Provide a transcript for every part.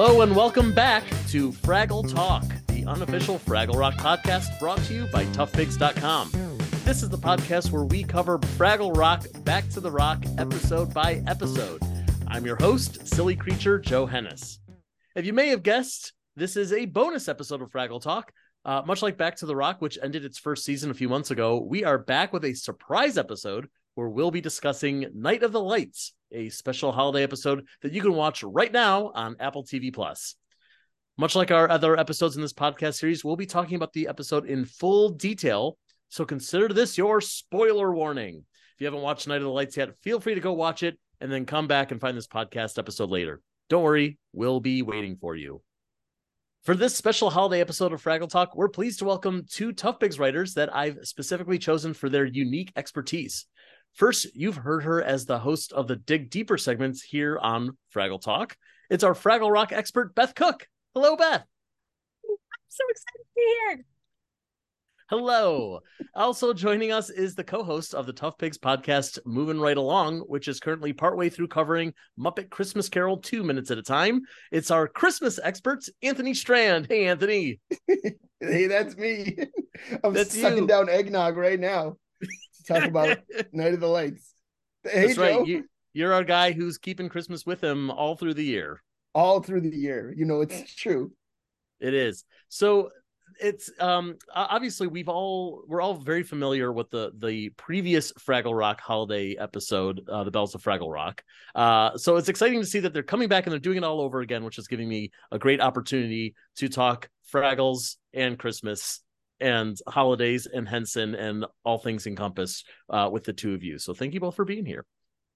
Hello and welcome back to Fraggle Talk, the unofficial Fraggle Rock podcast brought to you by toughpigs.com. This is the podcast where we cover Fraggle Rock Back to the Rock episode by episode. I'm your host, silly creature Joe Hennis. If you may have guessed, this is a bonus episode of Fraggle Talk. Much like Back to the Rock, which ended its first season a few months ago, we are back with a surprise episode where we'll be discussing Night of the Lights, a special holiday episode that you can watch right now on Apple TV+. Much like our other episodes in this podcast series, we'll be talking about the episode in full detail, so consider this your spoiler warning. If you haven't watched Night of the Lights yet, feel free to go watch it and then come back and find this podcast episode later. Don't worry, we'll be waiting for you. For this special holiday episode of Fraggle Talk, we're pleased to welcome two Tough Pigs writers that I've specifically chosen for their unique expertise. First, you've heard her as the host of the Dig Deeper segments here on Fraggle Talk. It's our Fraggle Rock expert, Beth Cook. Hello, Beth. I'm so excited to be here. Hello. Also joining us is the co-host of the Tough Pigs podcast, Moving Right Along, which is currently partway through covering Muppet Christmas Carol 2 minutes at a time. It's our Christmas expert, Anthony Strand. Hey, Anthony. Hey, that's me. That's sucking down eggnog right now to talk about Night of the Lights. Hey, that's Joe. right. You're our guy who's keeping Christmas with him all through the year. All through the year. You know, it's true. It is. So it's obviously we're all very familiar with the previous Fraggle Rock holiday episode, The Bells of Fraggle Rock. So it's exciting to see that they're coming back and they're doing it all over again, which is giving me a great opportunity to talk Fraggles and Christmas and holidays and Henson and all things encompass with the two of you. So thank you both for being here.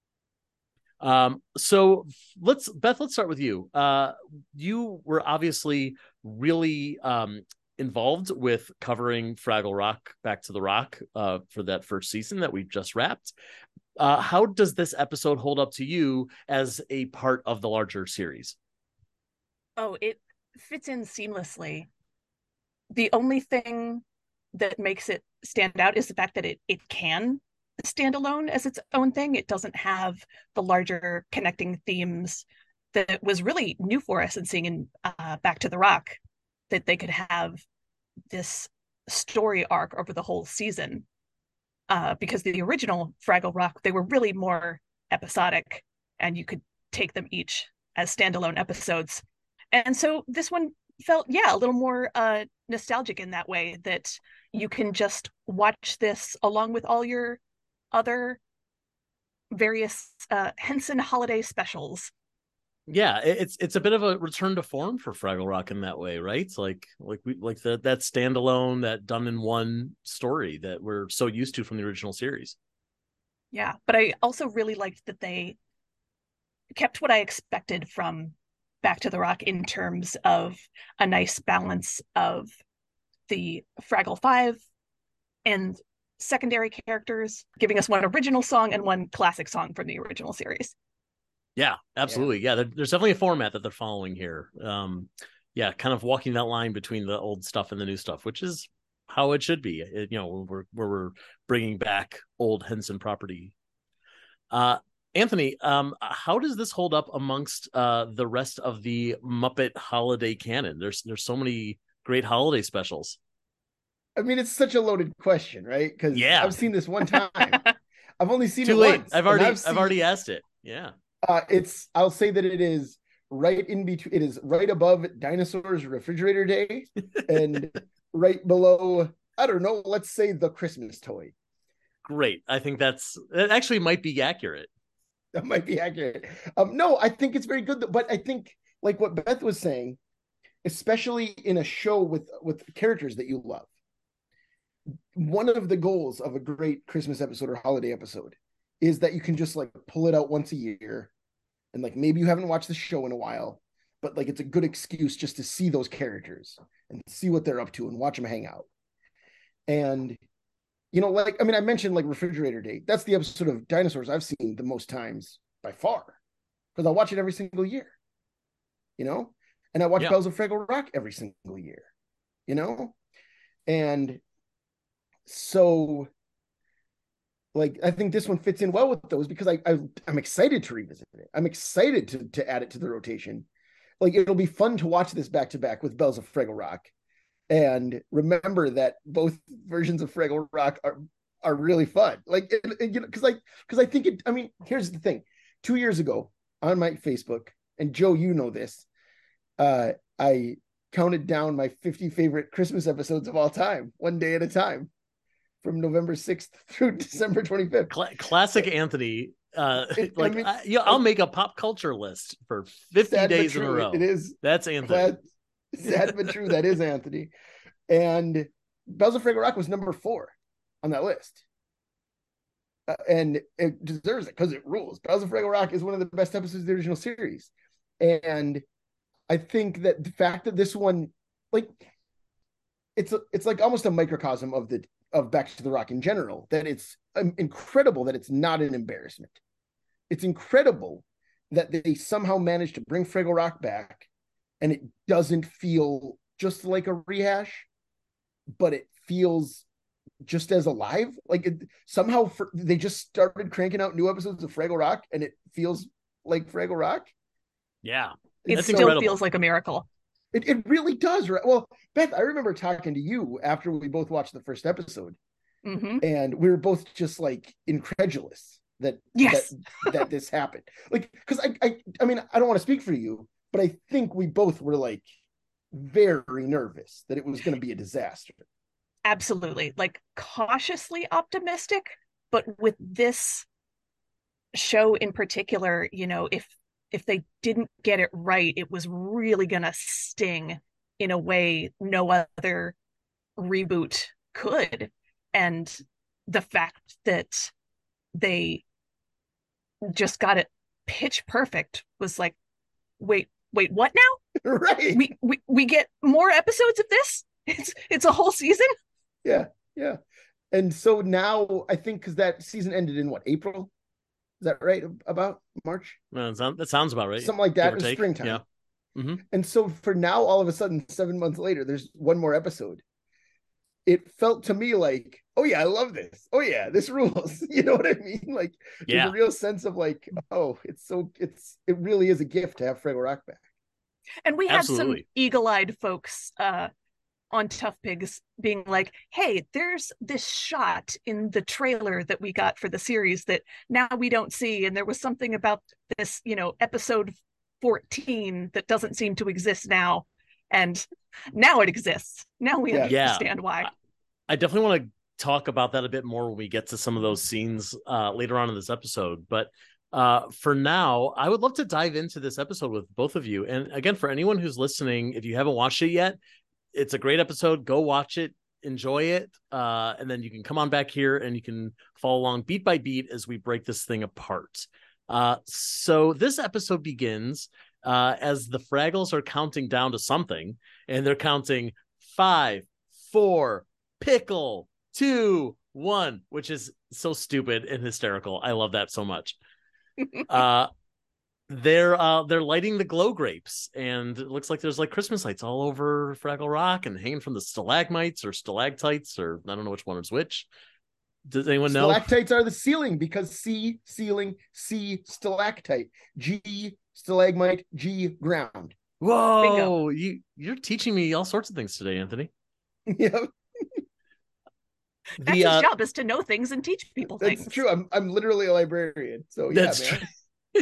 So Beth, let's start with you. You were obviously really involved with covering Fraggle Rock Back to the Rock for that first season that we've just wrapped. How does this episode hold up to you as a part of the larger series? Oh, it fits in seamlessly. The only thing that makes it stand out is the fact that it can stand alone as its own thing. It doesn't have the larger connecting themes that was really new for us and seeing in Back to the Rock, that they could have this story arc over the whole season. Because the original Fraggle Rock, they were really more episodic and you could take them each as standalone episodes. And so this one felt, a little more nostalgic in that way, that you can just watch this along with all your other various Henson holiday specials. Yeah, it's a bit of a return to form for Fraggle Rock in that way, right? It's like that standalone, that done in one story that we're so used to from the original series. Yeah, but I also really liked that they kept what I expected from Back to the Rock in terms of a nice balance of the Fraggle Five and secondary characters, giving us one original song and one classic song from the original series. Yeah, absolutely. Yeah, there's definitely a format that they're following here. Kind of walking that line between the old stuff and the new stuff, which is how it should be. We're bringing back old Henson property. Anthony, how does this hold up amongst the rest of the Muppet holiday canon? There's so many great holiday specials. I mean, it's such a loaded question, right? Because I've seen this one time. I've only seen Too it late. once. I've already asked it. Yeah. I'll say that it is right in between. It is right above Dinosaurs Refrigerator Day and right below, I don't know, let's say The Christmas Toy. Great. I think that actually might be accurate. That might be accurate. No, I think it's very good. But I think, like what Beth was saying, especially in a show with characters that you love, one of the goals of a great Christmas episode or holiday episode is that you can just like pull it out once a year, and like maybe you haven't watched the show in a while, but like it's a good excuse just to see those characters and see what they're up to and watch them hang out. And I mentioned like Refrigerator Day. That's the episode of Dinosaurs I've seen the most times by far, because I watch it every single year. And I watch Bells of Fraggle Rock every single year. And so like I think this one fits in well with those, because I'm excited to revisit it. I'm excited to add it to the rotation, like it'll be fun to watch this back to back with Bells of Fraggle Rock, and remember that both versions of Fraggle Rock are really fun. Like, you know, because I think it. I mean, here's the thing: 2 years ago on my Facebook, and Joe, you know this, I counted down my 50 favorite Christmas episodes of all time, one day at a time, from November 6th through December 25th. Classic Anthony. I'll make a pop culture list for 50 days in a row. It is. That's Anthony. Sad but true. That is Anthony. And Bells of Fraggle Rock was number 4 on that list. And it deserves it because it rules. Bells of Fraggle Rock is one of the best episodes of the original series. And I think that the fact that this one, like, it's like almost a microcosm of Back to the Rock in general, that it's incredible that it's not an embarrassment. It's incredible that they somehow managed to bring Fraggle Rock back and it doesn't feel just like a rehash, but it feels just as alive. Like somehow they just started cranking out new episodes of Fraggle Rock and it feels like Fraggle Rock. Yeah. It still feels like a miracle. It really does. Right? Well, Beth, I remember talking to you after we both watched the first episode, and we were both just like incredulous that this happened. Like, because I mean, I don't want to speak for you, but I think we both were like very nervous that it was going to be a disaster. Absolutely, like cautiously optimistic, but with this show in particular, you know, if they didn't get it right, it was really going to sting in a way no other reboot could. And the fact that they just got it pitch perfect was like, wait, what now? Right. We get more episodes of this? It's a whole season? Yeah. And so now I think because that season ended in what, April? Is that right? About March? That sounds about right. Something like that in springtime. Yeah. Mm-hmm. And so for now, all of a sudden, 7 months later, there's one more episode. It felt to me like, oh yeah, I love this. Oh yeah, this rules. You know what I mean? Like, there's a real sense of like, oh, it really is a gift to have Fraggle Rock back. And we had some eagle-eyed folks on Tough Pigs being like, hey, there's this shot in the trailer that we got for the series that now we don't see, and there was something about this, you know, episode 14 that doesn't seem to exist now, and now it exists. Now we understand why. I definitely want to talk about that a bit more when we get to some of those scenes later on in this episode, but for now, I would love to dive into this episode with both of you. And again, for anyone who's listening, if you haven't watched it yet, it's a great episode. Go watch it, enjoy it, and then you can come on back here and you can follow along beat by beat as we break this thing apart. So this episode begins as the Fraggles are counting down to something, and they're counting 5, 4, pickle, 2, 1, which is so stupid and hysterical. I love that so much. They're lighting the glow grapes, and it looks like there's like Christmas lights all over Fraggle Rock and hanging from the stalagmites or stalactites, or I don't know which one is which. Does anyone know? Stalactites are the ceiling because C ceiling, C stalactite, G stalagmite, G ground. Whoa, you're teaching me all sorts of things today, Anthony. Yeah. That's his job, is to know things and teach people things. That's true. I'm literally a librarian, so yeah, that's man.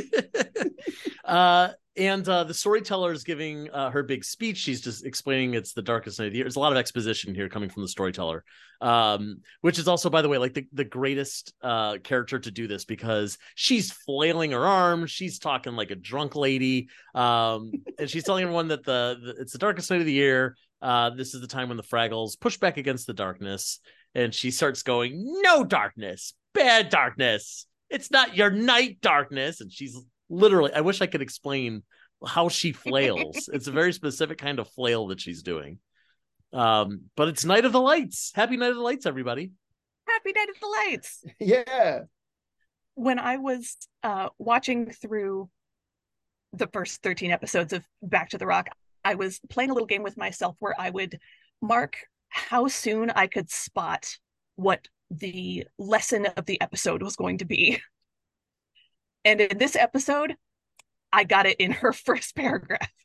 True. And the storyteller is giving her big speech. She's just explaining it's the darkest night of the year. There's a lot of exposition here coming from the storyteller, which is also, by the way, like the greatest character to do this, because she's flailing her arms. She's talking like a drunk lady, and she's telling everyone that it's the darkest night of the year. This is the time when the Fraggles push back against the darkness, and she starts going, "No darkness, bad darkness. It's not your night, darkness." And she's literally, I wish I could explain how she flails. It's a very specific kind of flail that she's doing. But it's Night of the Lights. Happy Night of the Lights, everybody. Happy Night of the Lights. Yeah. When I was watching through the first 13 episodes of Back to the Rock, I was playing a little game with myself where I would mark how soon I could spot what the lesson of the episode was going to be. And in this episode, I got it in her first paragraph.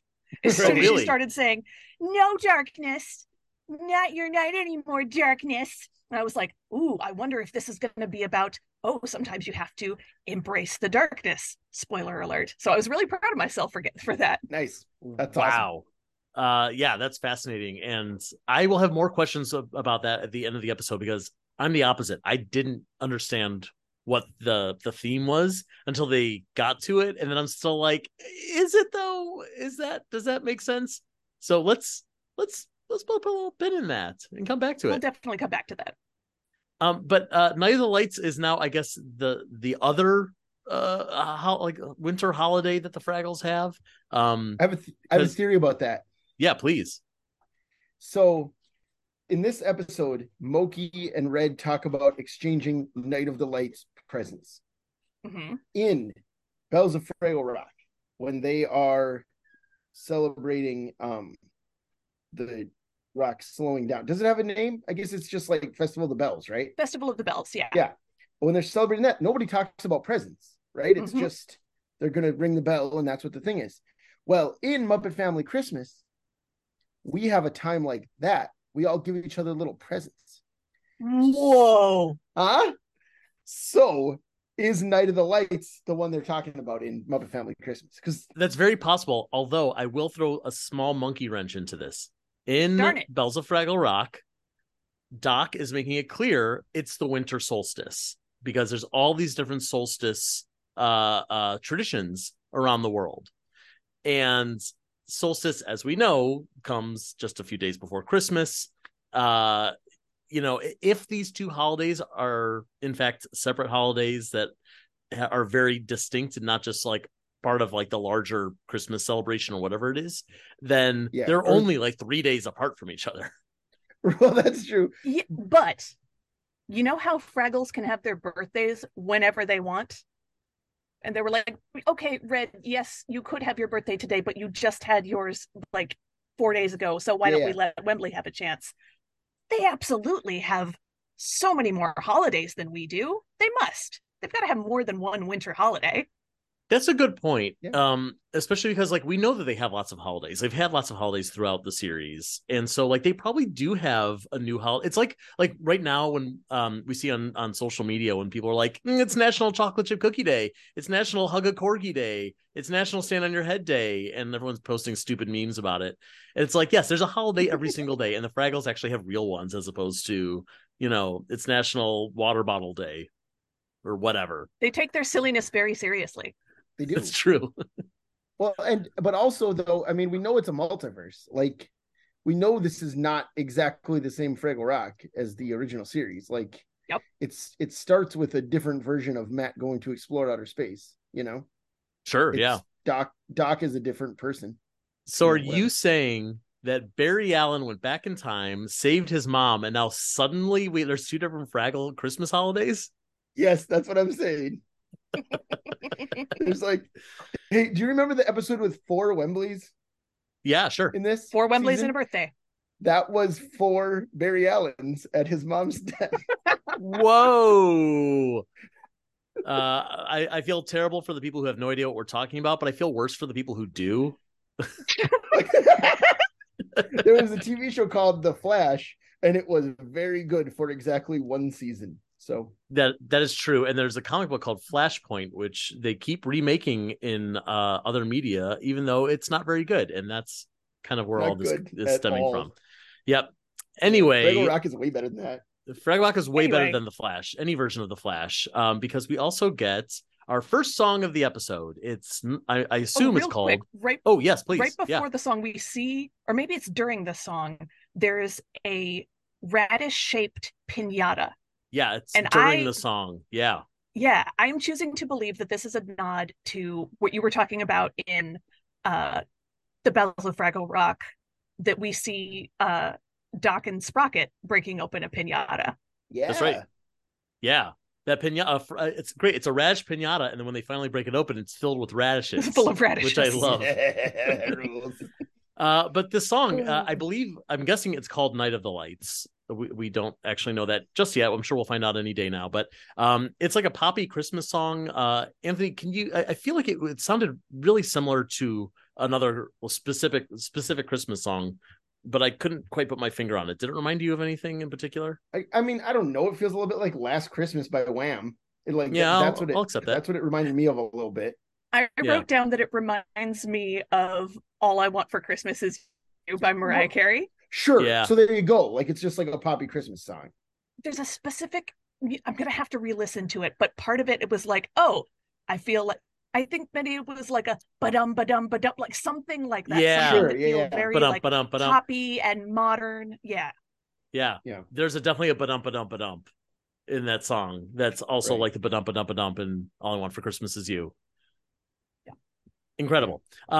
As soon as Really? she started saying, "No darkness, not your night anymore, darkness." And I was like, ooh, I wonder if this is going to be about, oh, sometimes you have to embrace the darkness. Spoiler alert. So I was really proud of myself for that. Nice. That's awesome. Wow. Yeah, that's fascinating. And I will have more questions about that at the end of the episode, because I'm the opposite. I didn't understand what the theme was until they got to it. And then I'm still like, is it though? Does that make sense? So let's put a little pin in that and come back to We'll it. definitely come back to that. But Night of the Lights is now, I guess, the other winter holiday that the Fraggles have. I have a theory about that. Yeah, please. So in this episode, Moki and Red talk about exchanging Night of the Lights presents. Mm-hmm. In Bells of Fraggle Rock, when they are celebrating the rock slowing down. Does it have a name? I guess it's just like Festival of the Bells, right? Festival of the Bells, yeah. Yeah. But when they're celebrating that, nobody talks about presents, right? It's Mhm. just they're going to ring the bell, and that's what the thing is. Well, in Muppet Family Christmas, we have a time like that. We all give each other little presents. Whoa. Huh? So is Night of the Lights the one they're talking about in Muppet Family Christmas? Because That's very possible, although I will throw a small monkey wrench into this. In Darn it. Bells of Fraggle Rock, Doc is making it clear it's the winter solstice, because there's all these different solstice traditions around the world. And solstice, as we know, comes just a few days before Christmas. If these two holidays are in fact separate holidays that are very distinct and not just like part of like the larger Christmas celebration or whatever it is, then they're only like 3 days apart from each other. Well, that's true. Yeah, but you know how Fraggles can have their birthdays whenever they want? And they were like, okay, Red, yes, you could have your birthday today, but you just had yours like 4 days ago. So why don't we let Wembley have a chance? They absolutely have so many more holidays than we do. They must. They've got to have more than one winter holiday. That's a good point. Yeah. Especially because like we know that they have lots of holidays. They've had lots of holidays throughout the series. And so like they probably do have a new holiday. It's like right now when we see on social media when people are like, it's National Chocolate Chip Cookie Day, it's National Hug a Corgi Day, it's National Stand on Your Head Day, and everyone's posting stupid memes about it. And it's like, yes, there's a holiday every single day, and the Fraggles actually have real ones as opposed to, it's National Water Bottle Day or whatever. They take their silliness very seriously. They do. That's true. Well, but also though, I mean, we know it's a multiverse. Like, we know this is not exactly the same Fraggle Rock as the original series. Like, yep, it starts with a different version of Matt going to explore outer space. Sure, yeah. Doc is a different person. So, are you saying that Barry Allen went back in time, saved his mom, and now suddenly there's two different Fraggle Christmas holidays? Yes, that's what I'm saying. There's like, hey, do you remember the episode with 4 Wembleys? Yeah, sure. In this 4 Wembleys season? and a birthday. That was 4 Barry Allens at his mom's death. Whoa. I feel terrible for the people who have no idea what we're talking about, but I feel worse for the people who do. There was a TV show called The Flash, and it was very good for exactly 1 season. So that is true. And there's a comic book called Flashpoint, which they keep remaking in other media, even though it's not very good. And that's kind of where all this is stemming from. Yep. Anyway, Fraggle Rock is way better than that. Fraggle Rock is way better than The Flash, any version of The Flash, because we also get our first song of the episode. It's I assume it's called Oh yes, please. Right before the song we see, or maybe it's during the song, there's a radish shaped piñata. Yeah, it's during the song. Yeah. Yeah, I'm choosing to believe that this is a nod to what you were talking about in the Bells of Fraggle Rock, that we see Doc and Sprocket breaking open a piñata. Yeah. That's right. Yeah. That piñata, it's great. It's a radish piñata, and then when they finally break it open, it's filled with radishes. It's full of radishes. Which I love. Yeah. But this song, I'm guessing it's called Night of the Lights. We don't actually know that just yet. I'm sure we'll find out any day now. But it's like a poppy Christmas song. Anthony, can you? I feel like it sounded really similar to another specific Christmas song, but I couldn't quite put my finger on it. Did it remind you of anything in particular? I mean, I don't know. It feels a little bit like Last Christmas by Wham. Yeah, That's I'll accept that. That's what it reminded me of a little bit. I wrote down that it reminds me of All I Want for Christmas Is You by Mariah Carey. Sure. Yeah. So there you go. Like, it's just like a poppy Christmas song. There's a specific, I'm going to have to re-listen to it, but part of it was like, oh, I feel like, I think maybe it was like a ba-dum, ba-dum, ba-dum, like something like that. Yeah. Something Sure, that yeah, feels yeah. very Ba-dum, like ba-dum, ba-dum. poppy and modern. Yeah. Yeah. Yeah. There's definitely a ba-dum, ba-dum, ba-dum in that song. That's also Right. like the ba-dum, ba-dum, ba-dum and All I Want for Christmas Is You. Yeah. Incredible.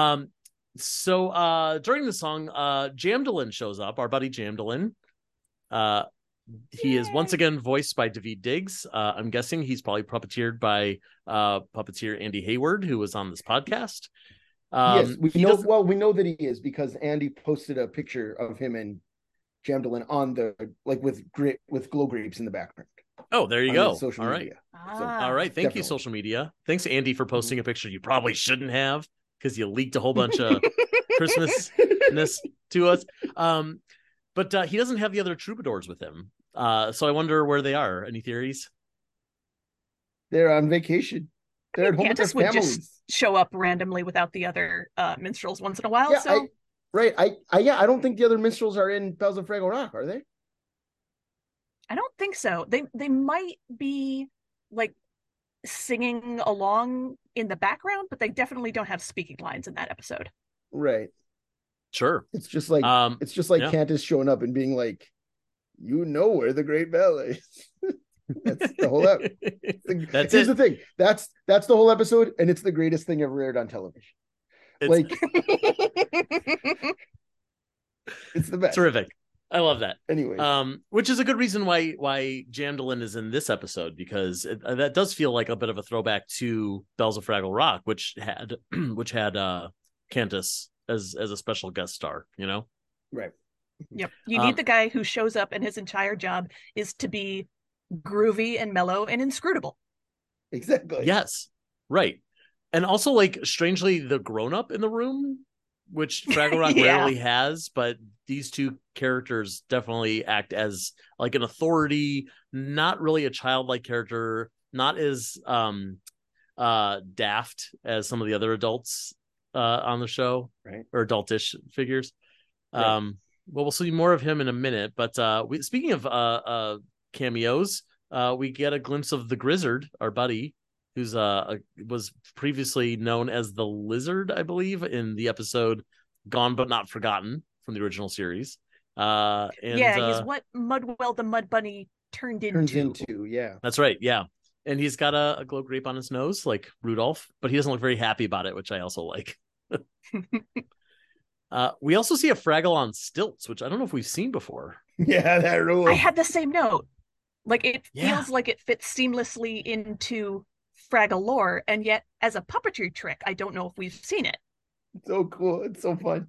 So during the song, Jamdalin shows up, our buddy Jamdalin. He is once again voiced by Daveed Diggs. I'm guessing he's probably puppeteered by puppeteer Andy Hayward, who was on this podcast. Yes, we know. Well, we know that he is because Andy posted a picture of him and Jamdalin on the with glow grapes in the background. Oh, there you go. Social media. All right. Thank you, social media. Thanks, Andy, for posting a picture you probably shouldn't have because you leaked a whole bunch of Christmasness to us. But he doesn't have the other troubadours with him. So I wonder where they are. Any theories? They're on vacation. They're at home with their Candace would families. just show up randomly without the other minstrels once in a while. Yeah, So I don't think the other minstrels are in Bells of Fraggle Rock, are they? I don't think so. They might be like singing along in the background, but they definitely don't have speaking lines in that episode. Right. Sure. It's just like Candace showing up and being like, you know where the great bell is. That's the whole episode. Here's the thing. That's the whole episode, and it's the greatest thing ever aired on television. It's the best. Terrific. I love that. Anyway, which is a good reason why Jamdalin is in this episode, because that does feel like a bit of a throwback to Bells of Fraggle Rock, which had Candace as a special guest star. You know, right? Yep. You need the guy who shows up and his entire job is to be groovy and mellow and inscrutable. Exactly. Yes. Right. And also, like, strangely, the grown-up in the room, which Fraggle Rock rarely has, but these two characters definitely act as like an authority, not really a childlike character, not as daft as some of the other adults on the show, right? Or adultish figures. Right. Well, we'll see more of him in a minute, but speaking of cameos, we get a glimpse of the Grizzard, our buddy, who's was previously known as the Lizard, I believe, in the episode Gone But Not Forgotten from the original series. He's what Mudwell the Mud Bunny turned into. Yeah. That's right, yeah. And he's got a glow grape on his nose, like Rudolph, but he doesn't look very happy about it, which I also like. We also see a Fraggle on stilts, which I don't know if we've seen before. Yeah, that rules. I had the same note. Like, it feels like it fits seamlessly into Fraggle lore, and yet as a puppetry trick, I don't know if we've seen it. So cool. It's so fun.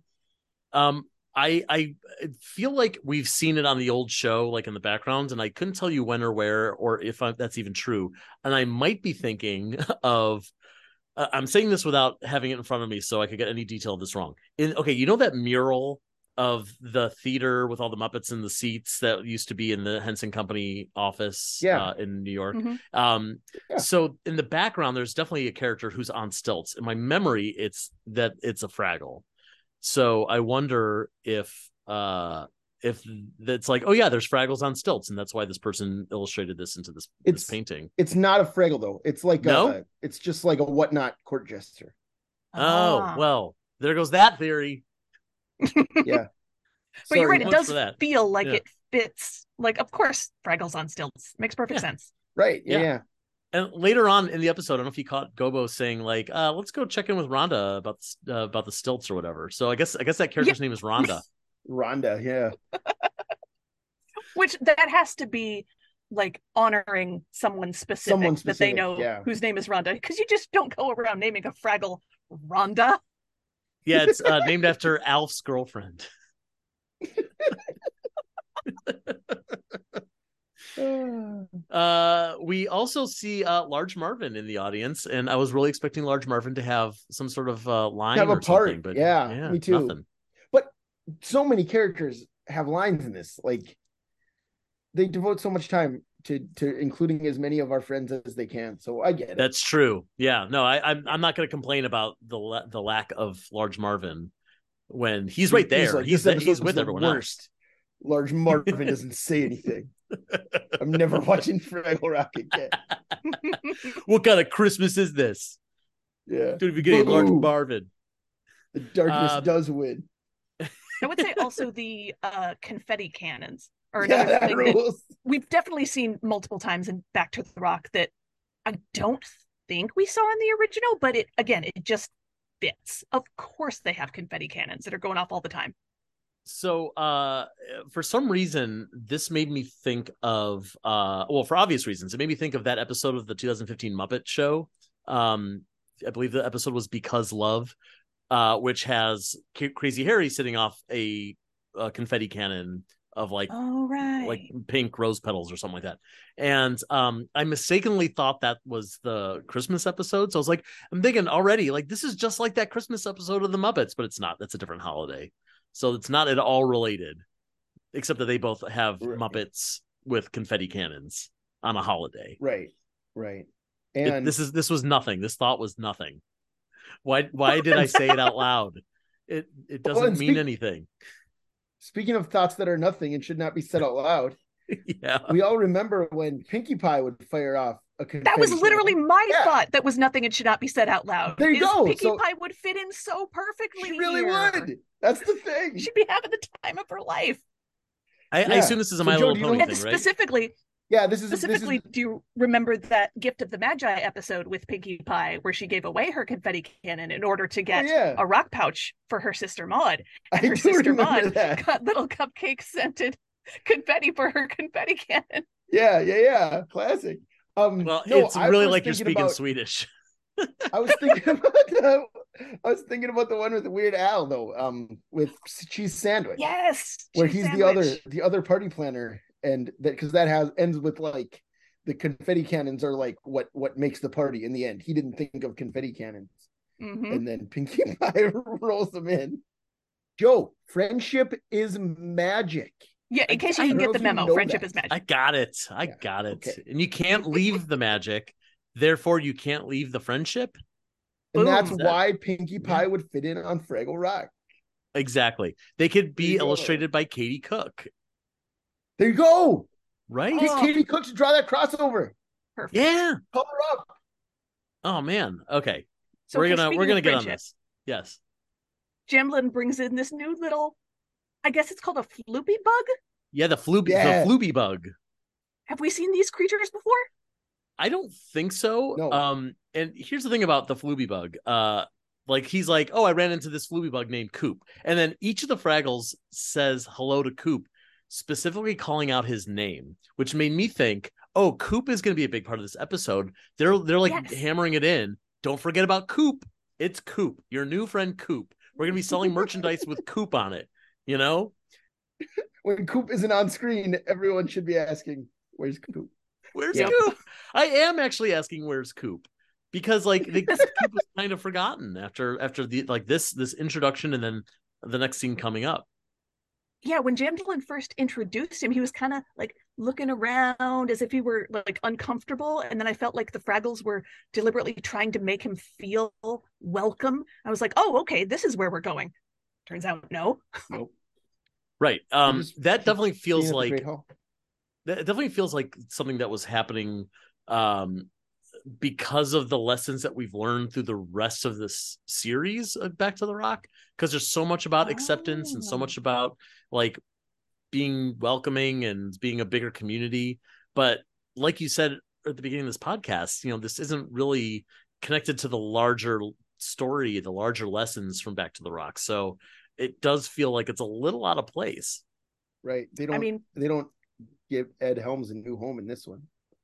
I feel like we've seen it on the old show, like in the background, and I couldn't tell you when or where, or if that's even true. And I might be thinking of, I'm saying this without having it in front of me, so I could get any detail of this wrong. You know that mural of the theater with all the Muppets in the seats that used to be in the Henson Company office in New York? Mm-hmm. So in the background, there's definitely a character who's on stilts. In my memory, it's a Fraggle. So I wonder if it's like, oh yeah, there's Fraggles on stilts, and that's why this person illustrated this into this painting. It's not a Fraggle though. It's like it's just like a whatnot court jester. Oh well, there goes that theory. Yeah. But you're right, it does feel like it fits. Like, of course, Fraggles on stilts makes perfect sense. Right. Yeah. And later on in the episode, I don't know if you caught Gobo saying like, let's go check in with Rhonda about the stilts or whatever. So I guess that character's name is Rhonda. Rhonda, yeah. Which that has to be like honoring someone specific that they know whose name is Rhonda, because you just don't go around naming a Fraggle Rhonda. Yeah, it's named after Alf's girlfriend. We also see Large Marvin in the audience, and I was really expecting Large Marvin to have some sort of line have a or part. something, but Yeah, me too. nothing. But so many characters have lines in this. Like they devote so much time to including as many of our friends as they can. So I get it. That's true. Yeah, no, I'm not going to complain about the lack of Large Marvin when he's right there. Like, he's with everyone else. Large Marvin doesn't say anything. I'm never watching Fraggle Rock again. What kind of Christmas is this? Yeah. Don't even get Large Marvin. The darkness does win. I would say also the confetti cannons are another thing that we've definitely seen multiple times in Back to the Rock that I don't think we saw in the original, but it just fits. Of course they have confetti cannons that are going off all the time. So for some reason, this made me think of, for obvious reasons, it made me think of that episode of the 2015 Muppet Show. I believe the episode was Because Love, which has Crazy Harry sitting off a confetti cannon of like pink rose petals or something like that. And I mistakenly thought that was the Christmas episode. So I was like, I'm thinking already, like, this is just like that Christmas episode of the Muppets, but it's not. That's a different holiday. So it's not at all related, except that they both have Muppets with confetti cannons on a holiday. Right. And this was nothing. This thought was nothing. Why did I say it out loud? It doesn't mean anything. Speaking of thoughts that are nothing and should not be said out loud, yeah, we all remember when Pinkie Pie would fire off a confetti That was literally my thought. That was nothing and should not be said out loud. There you go. Pinkie Pie would fit in so perfectly. She really would. That's the thing. She'd be having the time of her life. I assume this is a My Little Pony thing, right? Specifically, this is do you remember that Gift of the Magi episode with Pinkie Pie where she gave away her confetti cannon in order to get a rock pouch for her sister Maud? And her sister Maud got little cupcake scented confetti for her confetti cannon. Yeah. Classic. It's really like you're speaking Swedish. I was thinking about the one with the Weird Al though, with Cheese Sandwich. Yes, where he's the other party planner, and that because that ends with like the confetti cannons are like what makes the party in the end. He didn't think of confetti cannons, and then Pinkie Pie rolls them in. Joe, friendship is magic. Yeah, in case you didn't get the memo, friendship is magic. I got it. Okay. And you can't leave the magic. Therefore, you can't leave the friendship. And that's why Pinkie Pie would fit in on Fraggle Rock. Exactly. They could be illustrated by Katie Cook. There you go. Right? Get Katie Cook to draw that crossover. Perfect. Yeah. Call her up. Oh, man. Okay. So we're gonna get on this. Yes. Jamblin brings in this new little, I guess it's called a floopy bug. Yeah, the floopy bug. Have we seen these creatures before? I don't think so. No. And here's the thing about the Flooby Bug. Like he's like, oh, I ran into this Flooby Bug named Coop. And then each of the Fraggles says hello to Coop, specifically calling out his name, which made me think, oh, Coop is going to be a big part of this episode. They're like hammering it in. Don't forget about Coop. It's Coop, your new friend Coop. We're going to be selling merchandise with Coop on it, you know? When Coop isn't on screen, everyone should be asking, where's Coop? Where's Coop? I am actually asking where's Coop, because like Coop was kind of forgotten after the like this introduction and then the next scene coming up. Yeah, when Jamblin first introduced him, he was kind of like looking around as if he were like uncomfortable, and then I felt like the Fraggles were deliberately trying to make him feel welcome. I was like, oh, okay, this is where we're going. Turns out, no. Nope. Right. That definitely feels like. That definitely feels like something that was happening because of the lessons that we've learned through the rest of this series of Back to the Rock. Because there's so much about acceptance and so much about like being welcoming and being a bigger community. But like you said at the beginning of this podcast, you know, this isn't really connected to the larger story, the larger lessons from Back to the Rock. So it does feel like it's a little out of place. Right. They don't give Ed Helms a new home in this one.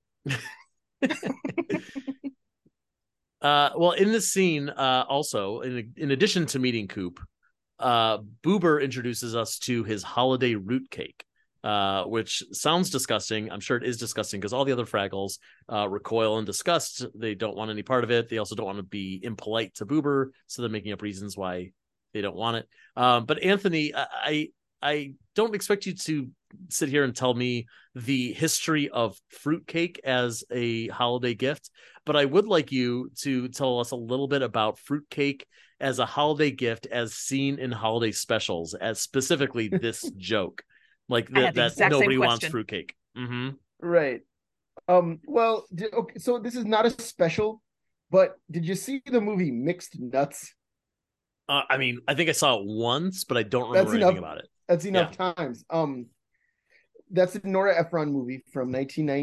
Well, in this scene, also, in addition to meeting Coop, Boober introduces us to his holiday root cake. which sounds disgusting. I'm sure it is disgusting because all the other Fraggles recoil in disgust. They don't want any part of it. They also don't want to be impolite to Boober, so they're making up reasons why they don't want it. But Anthony, I don't expect you to sit here and tell me the history of fruitcake as a holiday gift, but I would like you to tell us a little bit about fruitcake as a holiday gift as seen in holiday specials, as specifically this joke. Like that nobody wants fruitcake. Mm-hmm. Right. Well, okay, so this is not a special, but did you see the movie Mixed Nuts? I mean, I think I saw it once, but I don't remember anything about it. That's enough times. That's a Nora Ephron movie from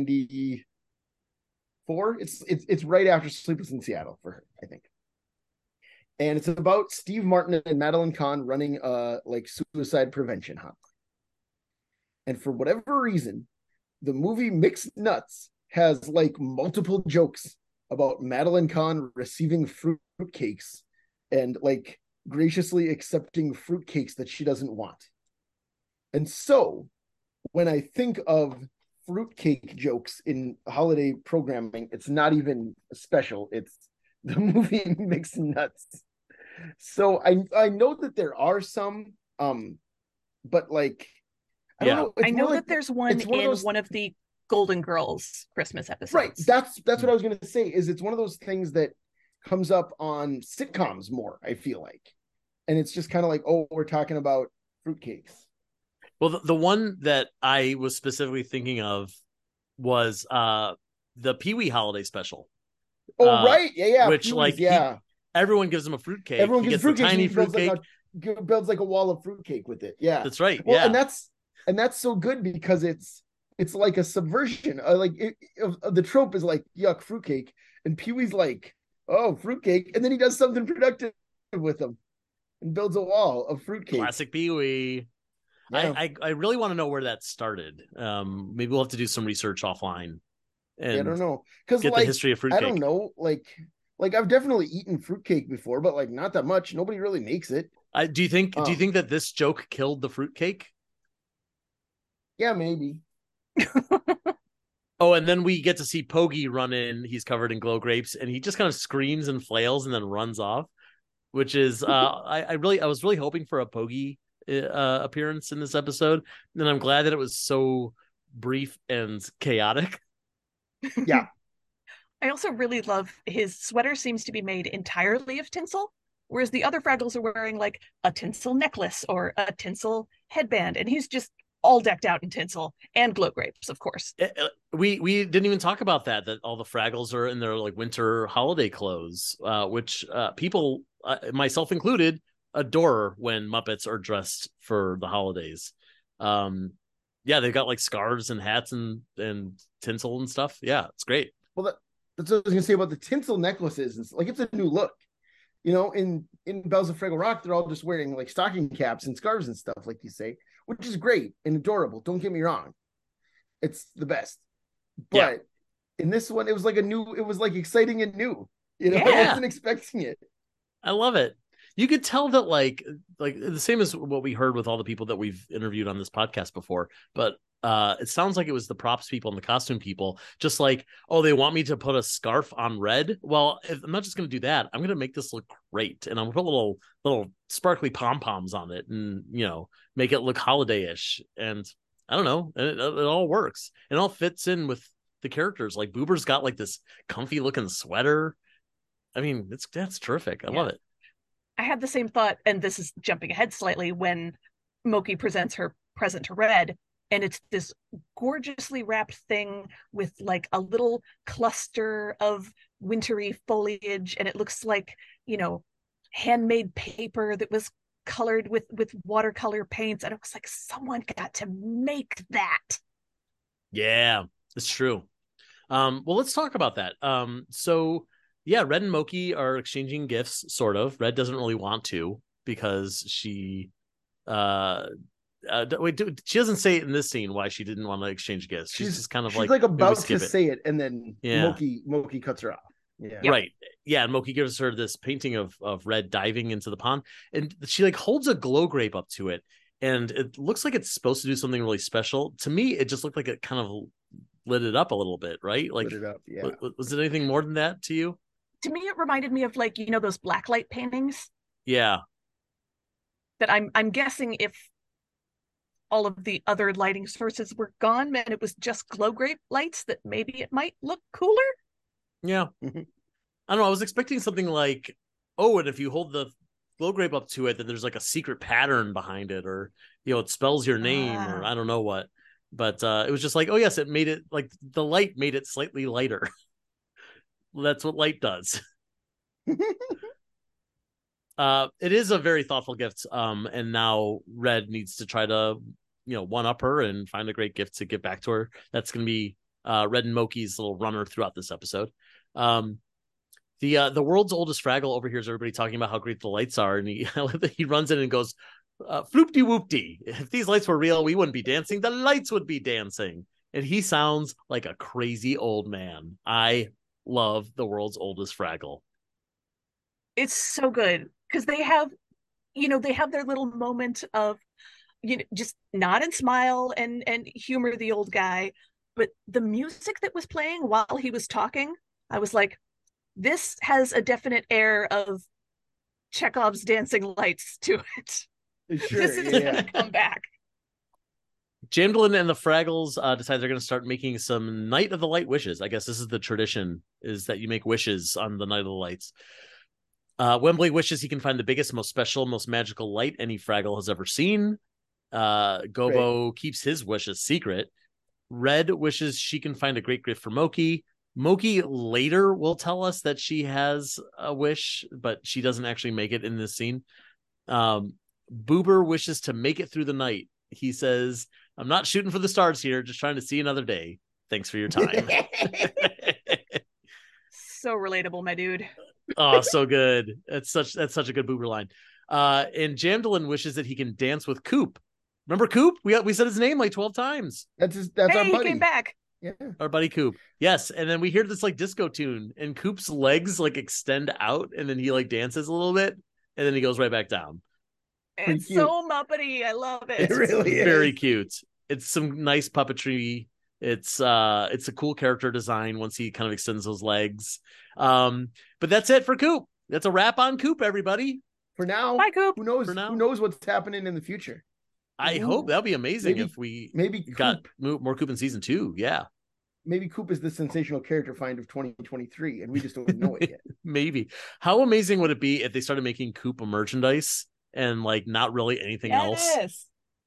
1994. It's right after Sleepless in Seattle for her, I think. And it's about Steve Martin and Madeline Kahn running like suicide prevention hotline. And for whatever reason, the movie Mixed Nuts has like multiple jokes about Madeline Kahn receiving fruitcakes and like graciously accepting fruitcakes that she doesn't want. And so when I think of fruitcake jokes in holiday programming, it's not even special. It's the movie Mixed Nuts. So I know that there are some, but like I don't know. I know that there's one in one of the Golden Girls Christmas episodes. Right. That's what I was going to say. Is it's one of those things that comes up on sitcoms more, I feel like, and it's just kind of like, oh, we're talking about fruitcakes. Well, the one that I was specifically thinking of was the Pee-wee holiday special. Oh, right. Yeah. Which everyone gives him a fruitcake. Everyone gets a tiny fruitcake. Builds like a wall of fruitcake with it. Yeah. That's right. Well, and that's so good because it's like a subversion. The trope is like, yuck, fruitcake. And Pee-wee's like, oh, fruitcake. And then he does something productive with them and builds a wall of fruitcake. Classic Pee-wee. Yeah. I really want to know where that started. Maybe we'll have to do some research offline. And I don't know. Because get the history of fruitcake. I don't know. Like I've definitely eaten fruitcake before, but like not that much. Nobody really makes it. Do you think that this joke killed the fruitcake? Yeah, maybe. Oh, and then we get to see Pogi run in. He's covered in glow grapes, and he just kind of screams and flails and then runs off, which is I was really hoping for a Pogi appearance in this episode, and I'm glad that it was so brief and chaotic. Yeah. I also really love his sweater seems to be made entirely of tinsel, whereas the other Fraggles are wearing like a tinsel necklace or a tinsel headband, and he's just all decked out in tinsel and glow grapes, of course. We didn't even talk about that all the Fraggles are in their like winter holiday clothes, which people, myself included, adore when Muppets are dressed for the holidays. Yeah, they've got like scarves and hats and tinsel and stuff. Yeah, it's great. Well, that's what I was gonna say about the tinsel necklaces. It's like it's a new look. You know, in Bells of Fraggle Rock, they're all just wearing like stocking caps and scarves and stuff, like you say, which is great and adorable. Don't get me wrong, it's the best. But in this one, it was like exciting and new. You know, I wasn't expecting it. I love it. You could tell that like the same as what we heard with all the people that we've interviewed on this podcast before, but it sounds like it was the props people and the costume people just like, oh, they want me to put a scarf on Red. Well, I'm not just going to do that. I'm going to make this look great, and I'm going to put little sparkly pom-poms on it and, you know, make it look holiday-ish. And I don't know, it all works. It all fits in with the characters. Like Boober's got like this comfy looking sweater. I mean, that's terrific. I love it. I had the same thought, and this is jumping ahead slightly, when Moki presents her present to Red, and it's this gorgeously wrapped thing with like a little cluster of wintry foliage, and it looks like, you know, handmade paper that was colored with watercolor paints, and it was like someone got to make that. Yeah, it's true. Well, let's talk about that. So yeah, Red and Moki are exchanging gifts, sort of. Red doesn't really want to because she she doesn't say it in this scene why she didn't want to exchange gifts. She's just kind of like about to say it, and then Moki cuts her off. Yeah. Right. Yeah, and Moki gives her this painting of Red diving into the pond, and she like holds a glow grape up to it, and it looks like it's supposed to do something really special. To me, it just looked like it kind of lit it up a little bit, right? Like, Lit it up, yeah. Was it anything more than that to you? To me, it reminded me of, like, those blacklight paintings Yeah. that I'm guessing if all of the other lighting sources were gone and it was just glow grape lights, that maybe it might look cooler. Yeah. Mhm. I don't know. I was expecting something like, oh, and if you hold the glow grape up to it, then there's like a secret pattern behind it, or it spells your name, or I don't know what. But it was just like, oh yes, it made it, like, the light made it slightly lighter. That's what light does. It is a very thoughtful gift. And now Red needs to try to, one up her and find a great gift to give back to her. That's going to be Red and Moki's little runner throughout this episode. The world's oldest Fraggle overhears everybody talking about how great the lights are, and he runs in and goes, "Floopty whoopty! If these lights were real, we wouldn't be dancing. The lights would be dancing." And he sounds like a crazy old man. I love the world's oldest Fraggle. It's so good because they have their little moment of just nod and smile and humor the old guy, but the music that was playing while he was talking, I was like, this has a definite air of Chekhov's dancing lights to it. Sure, this is gonna come back. Jamdlin and the Fraggles decide they're going to start making some Night of the Light wishes. I guess this is the tradition, is that you make wishes on the Night of the Lights. Wembley wishes he can find the biggest, most special, most magical light any Fraggle has ever seen. Gobo keeps his wishes secret. Red wishes she can find a great gift for Moki. Moki later will tell us that she has a wish, but she doesn't actually make it in this scene. Boober wishes to make it through the night. He says, "I'm not shooting for the stars here, just trying to see another day. Thanks for your time." So relatable, my dude. Oh, so good. That's such a good Boober line. And Jamdlin wishes that he can dance with Coop. Remember Coop? We said his name like 12 times. That's our buddy. He came back. Yeah. Our buddy Coop. Yes. And then we hear this like disco tune, and Coop's legs like extend out, and then he like dances a little bit, and then he goes right back down. It's so Muppety. I love it. It really is. Very cute. It's some nice puppetry. It's a cool character design once he kind of extends those legs. But that's it for Coop. That's a wrap on Coop, everybody. For now. Bye, Coop. Who knows? Who knows what's happening in the future? I hope that'll be amazing if we got more Coop in season 2. Yeah. Maybe Coop is the sensational character find of 2023, and we just don't know it yet. Maybe. How amazing would it be if they started making Coop a merchandise and like not really anything else?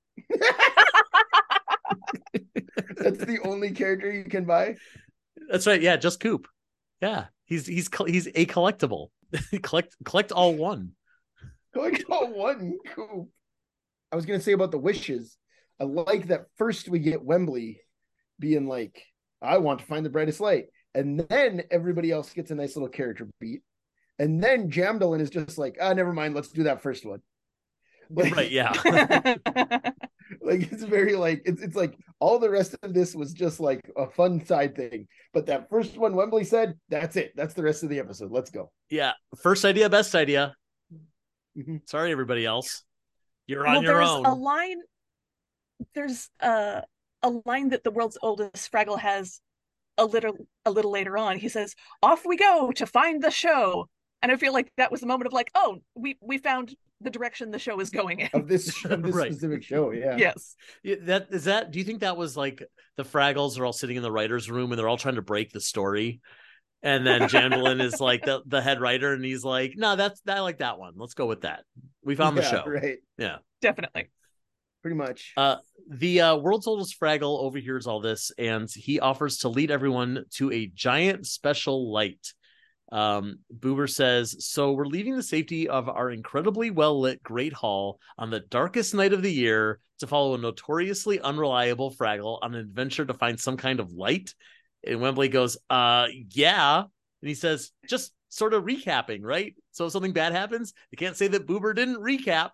That's the only character you can buy. That's right. Yeah, just Coop. Yeah, he's a collectible. collect all one. Collect all one Coop. I was gonna say about the wishes. I like that first we get Wembley being like, "I want to find the brightest light," and then everybody else gets a nice little character beat, and then Jamdlin is just like, never mind, let's do that first one. Like, right? Yeah. Like it's very like it's like all the rest of this was just like a fun side thing, but that first one Wembley said, that's it. That's the rest of the episode. Let's go. Yeah. First idea, best idea. Mm-hmm. Sorry, everybody else. You're on your own. There's a line that the world's oldest Fraggle has a little later on. He says, "Off we go to find the show." And I feel like that was the moment of like, oh, we found the direction the show is going in. Of this right. specific show, yeah. Yes. Do you think that was like the Fraggles are all sitting in the writer's room and they're all trying to break the story? And then Jamdlin is like the head writer, and he's like, "No, I like that one. Let's go with that. We found the show." Right. Yeah. Definitely. Pretty much. The world's oldest Fraggle overhears all this, and he offers to lead everyone to a giant special light. Boober says, "So we're leaving the safety of our incredibly well-lit Great Hall on the darkest night of the year to follow a notoriously unreliable Fraggle on an adventure to find some kind of light." And Wembley goes, yeah. And he says, "Just sort of recapping, right? So if something bad happens, you can't say that Boober didn't recap."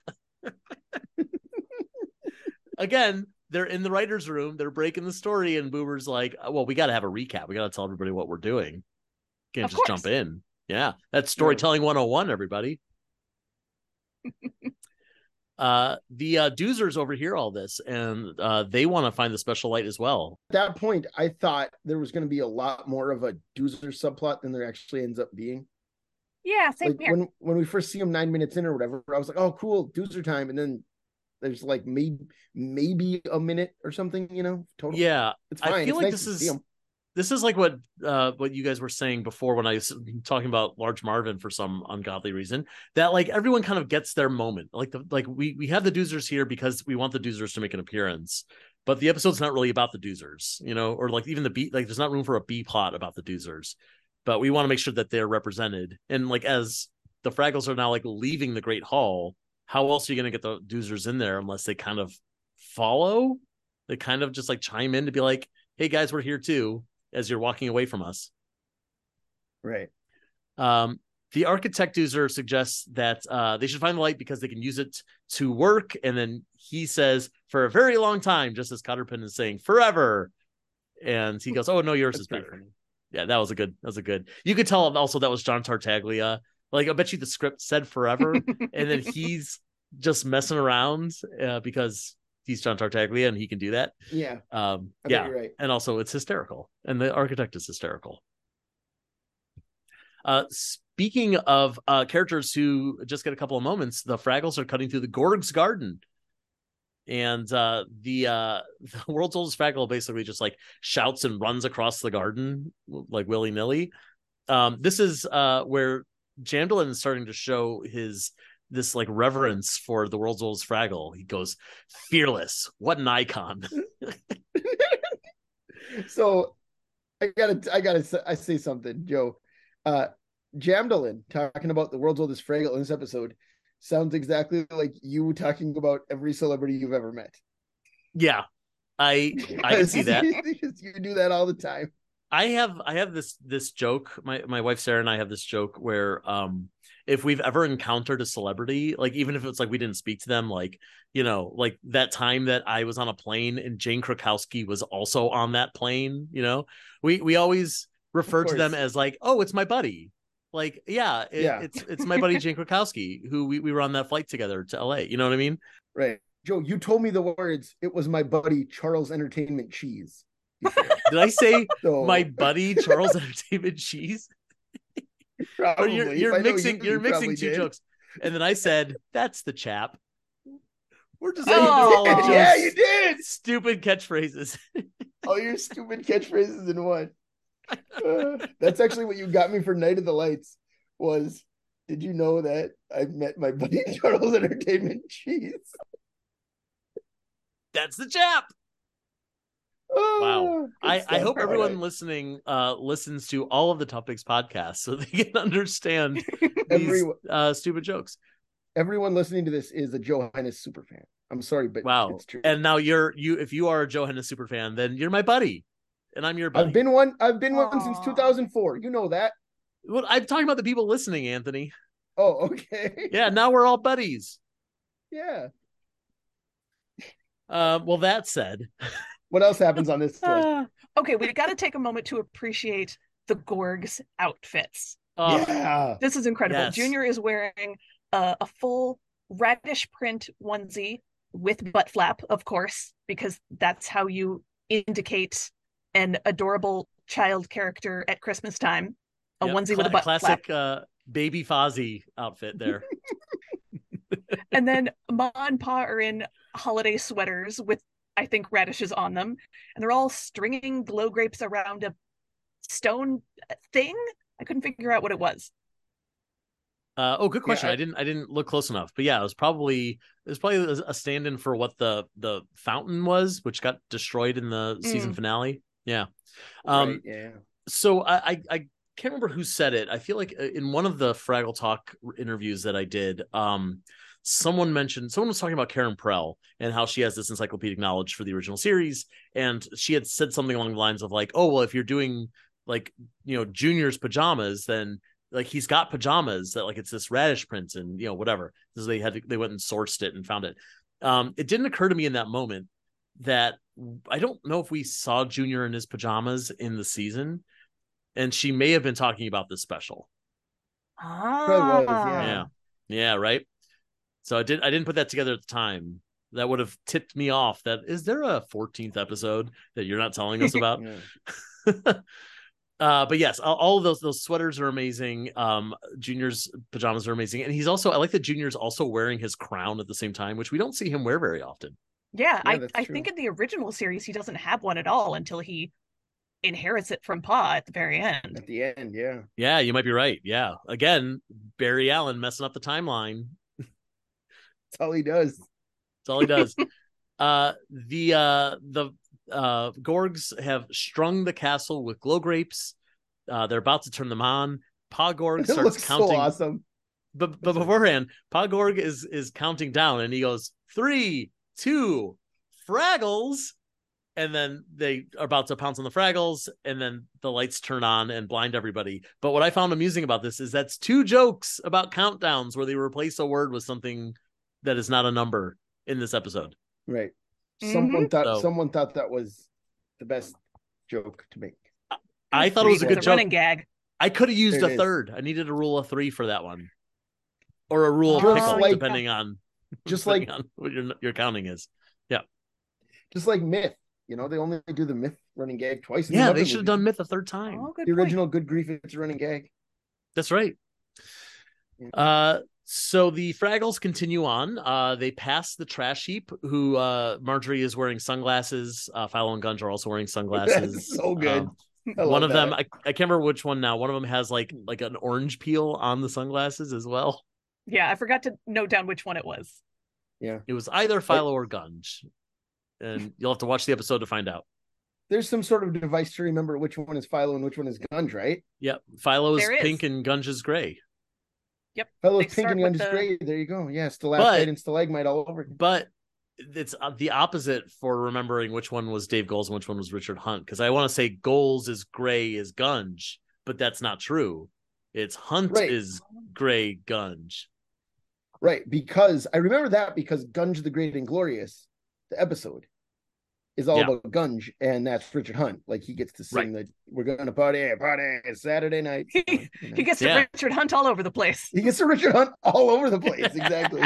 Again, they're in the writer's room. They're breaking the story. And Boober's like, "Well, we got to have a recap. We got to tell everybody what we're doing. Can't just jump in." Yeah. That's storytelling 101, everybody. The Doozers overhear all this, and they want to find the special light as well. At that point, I thought there was going to be a lot more of a Doozer subplot than there actually ends up being. Yeah, same Like here. when we first see him 9 minutes in or whatever, I was like, oh, cool, Doozer time. And then there's like maybe a minute or something, total. Yeah, It's fine. I feel it's like nice to see him. this is like what you guys were saying before when I was talking about Large Marvin for some ungodly reason, that like everyone kind of gets their moment. Like we have the Doozers here because we want the Doozers to make an appearance, but the episode's not really about the Doozers, or like even the B, like there's not room for a B plot about the Doozers, but we want to make sure that they're represented. And like as the Fraggles are now like leaving the Great Hall, how else are you going to get the Doozers in there unless they kind of follow? They kind of just like chime in to be like, hey guys, we're here too, as you're walking away from us. Right. The architect Doozer suggests that they should find the light because they can use it to work. And then he says, for a very long time, just as Cotterpin is saying, forever. And he goes, oh, no, yours is bigger. Yeah, that was a good. You could tell also that was John Tartaglia. Like, I bet you the script said forever. And then he's just messing around because he's John Tartaglia and he can do that. Yeah. Yeah. You're right. And also it's hysterical. And the architect is hysterical. Speaking of characters who just get a couple of moments, the Fraggles are cutting through the Gorg's garden. And the world's oldest Fraggle basically just like shouts and runs across the garden like willy-nilly. This is where Jamdalin is starting to show this like reverence for the world's oldest Fraggle. He goes, fearless. What an icon. So I say something, Joe. Jamdalin talking about the world's oldest Fraggle in this episode sounds exactly like you talking about every celebrity you've ever met. Yeah, I can see that. You do that all the time. I have this joke. My wife Sarah and I have this joke where if we've ever encountered a celebrity, like even if it's like we didn't speak to them, like like that time that I was on a plane and Jane Krakowski was also on that plane, we always refer to them as like, oh, it's my buddy. Like, it's my buddy Jane Krakowski who we were on that flight together to LA. You know what I mean? Right. Joe, you told me the words, it was my buddy Charles Entertainment Cheese. Did I say my buddy Charles Entertainment Cheese? Probably. You're mixing two did. jokes. And then I said, that's the chap. We're just yeah, you did. Stupid catchphrases. All your stupid catchphrases in one. That's actually what you got me for Night of the Lights was, did you know that I met my buddy Charles Entertainment Cheese? That's the chap. Wow. I hope everyone listening listens to all of the Tough Pigs podcasts so they can understand these stupid jokes. Everyone listening to this is a Joe Hennes super fan. I'm sorry, but wow. It's true. And now if you are a Joe Hennes super fan, then you're my buddy. And I'm your buddy. I've been one since 2004. You know that. Well, I'm talking about the people listening, Anthony. Oh, okay. Yeah, now we're all buddies. Yeah. Well, that said, what else happens on this story? Okay, we got to take a moment to appreciate the Gorg's outfits. Yeah, this is incredible. Yes. Junior is wearing a full radish print onesie with butt flap, of course, because that's how you indicate an adorable child character at Christmas time. A onesie with a butt classic, flap. Baby Fozzie outfit there. And then Ma and Pa are in holiday sweaters with, I think, radishes on them, and they're all stringing glow grapes around a stone thing. I couldn't figure out what it was. Good question. Yeah, I didn't look close enough, but yeah, it was probably a stand-in for what the fountain was, which got destroyed in the season finale. Yeah. Right, yeah. So I can't remember who said it. I feel like in one of the Fraggle Talk interviews that I did, someone was talking about Karen Prell and how she has this encyclopedic knowledge for the original series, and she had said something along the lines of like, oh well, if you're doing like Junior's pajamas, then like he's got pajamas that like it's this radish print and whatever. So they went and sourced it and found it. It didn't occur to me in that moment that I don't know if we saw Junior in his pajamas in the season, and she may have been talking about this special. Was, yeah. Yeah, right. So I didn't put that together at the time. That would have tipped me off that is there a 14th episode that you're not telling us about? But yes, all of those sweaters are amazing. Junior's pajamas are amazing, and I like that Junior's also wearing his crown at the same time, which we don't see him wear very often. Yeah, I think in the original series he doesn't have one at all until he inherits it from Pa at the very end. At the end, yeah. Yeah, you might be right. Yeah, again, Barry Allen messing up the timeline. That's all he does. That's all he does. The Gorgs have strung the castle with glow grapes. They're about to turn them on. Pa Gorg starts counting. So awesome. But beforehand, Pa Gorg is counting down, and he goes 3, 2, Fraggles, and then they are about to pounce on the Fraggles, and then the lights turn on and blind everybody. But what I found amusing about this is that's 2 jokes about countdowns where they replace a word with something that is not a number in this episode. Right. Someone thought that was the best joke to make. I thought it was a good joke. Running gag. I could have used a third. I needed a rule of 3 for that one, or a rule of pickle, depending on what your counting is. Yeah, just like Myth. You know, they only do the Myth running gag twice. Yeah, they should have done Myth a third time. Oh, the original Good Grief, it's a running gag. That's right. Yeah. So the Fraggles continue on. They pass the trash heap, who Marjorie is wearing sunglasses. Philo and Gunge are also wearing sunglasses. That's so good. One of them, I can't remember which one now. One of them has like an orange peel on the sunglasses as well. Yeah, I forgot to note down which one it was. Yeah, it was either Philo or Gunge, and you'll have to watch the episode to find out. There's some sort of device to remember which one is Philo and which one is Gunge, right? Yep, Philo is pink and Gunge is gray. Yep. Philo's pink and Gunge is gray. There you go. Yeah, stalactite and stalagmite all over. But it's the opposite for remembering which one was Dave Goelz and which one was Richard Hunt. Because I want to say Goelz is gray is Gunge, but that's not true. It's Hunt is gray Gunge. Right, because I remember that because Gunge the Great and Glorious, the episode, is all about Gunge, and that's Richard Hunt. Like he gets to sing that we're going to party Saturday night. He gets to Richard Hunt all over the place. He gets to Richard Hunt all over the place. Exactly.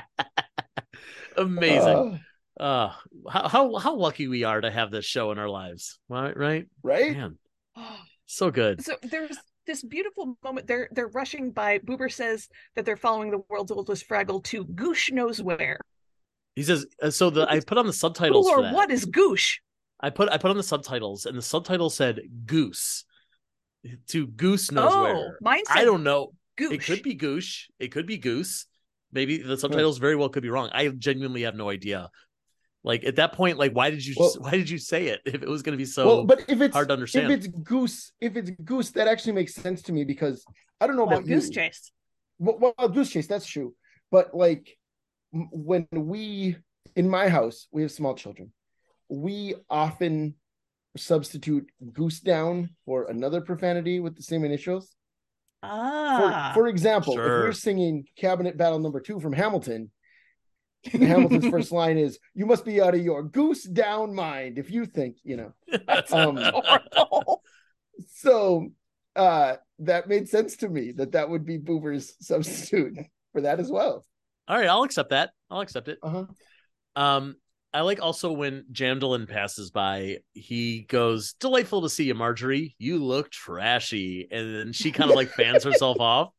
Amazing. How lucky we are to have this show in our lives. Right. Man, so good. So there's this beautiful moment. They're rushing by. Boober says that they're following the world's oldest Fraggle to Goosh knows where. He says, I put on the subtitles for that. What is Goosh? I put on the subtitles, and the subtitle said Goose. To Goose knows where. Mine said I don't know. Goosh. It could be Goosh. It could be Goose. Maybe the subtitles very well could be wrong. I genuinely have no idea. Like at that point, like why did you say it if it was going to be so but if it's hard to understand? If it's Goose, that actually makes sense to me because I don't know about Goose Chase. Well, Goose Chase, that's true. But like when in my house, we have small children. We often substitute goose down for another profanity with the same initials. For example, if we're singing Cabinet Battle Number 2 from Hamilton, Hamilton's first line is, "You must be out of your goose down mind if you think, you know." That's horrible. So that made sense to me that would be Boober's substitute for that as well. All right, I'll accept that. I'll accept it. Uh-huh. I like also when Jamdalin passes by, he goes, "Delightful to see you, Marjorie. You look trashy." And then she kind of like fans herself off.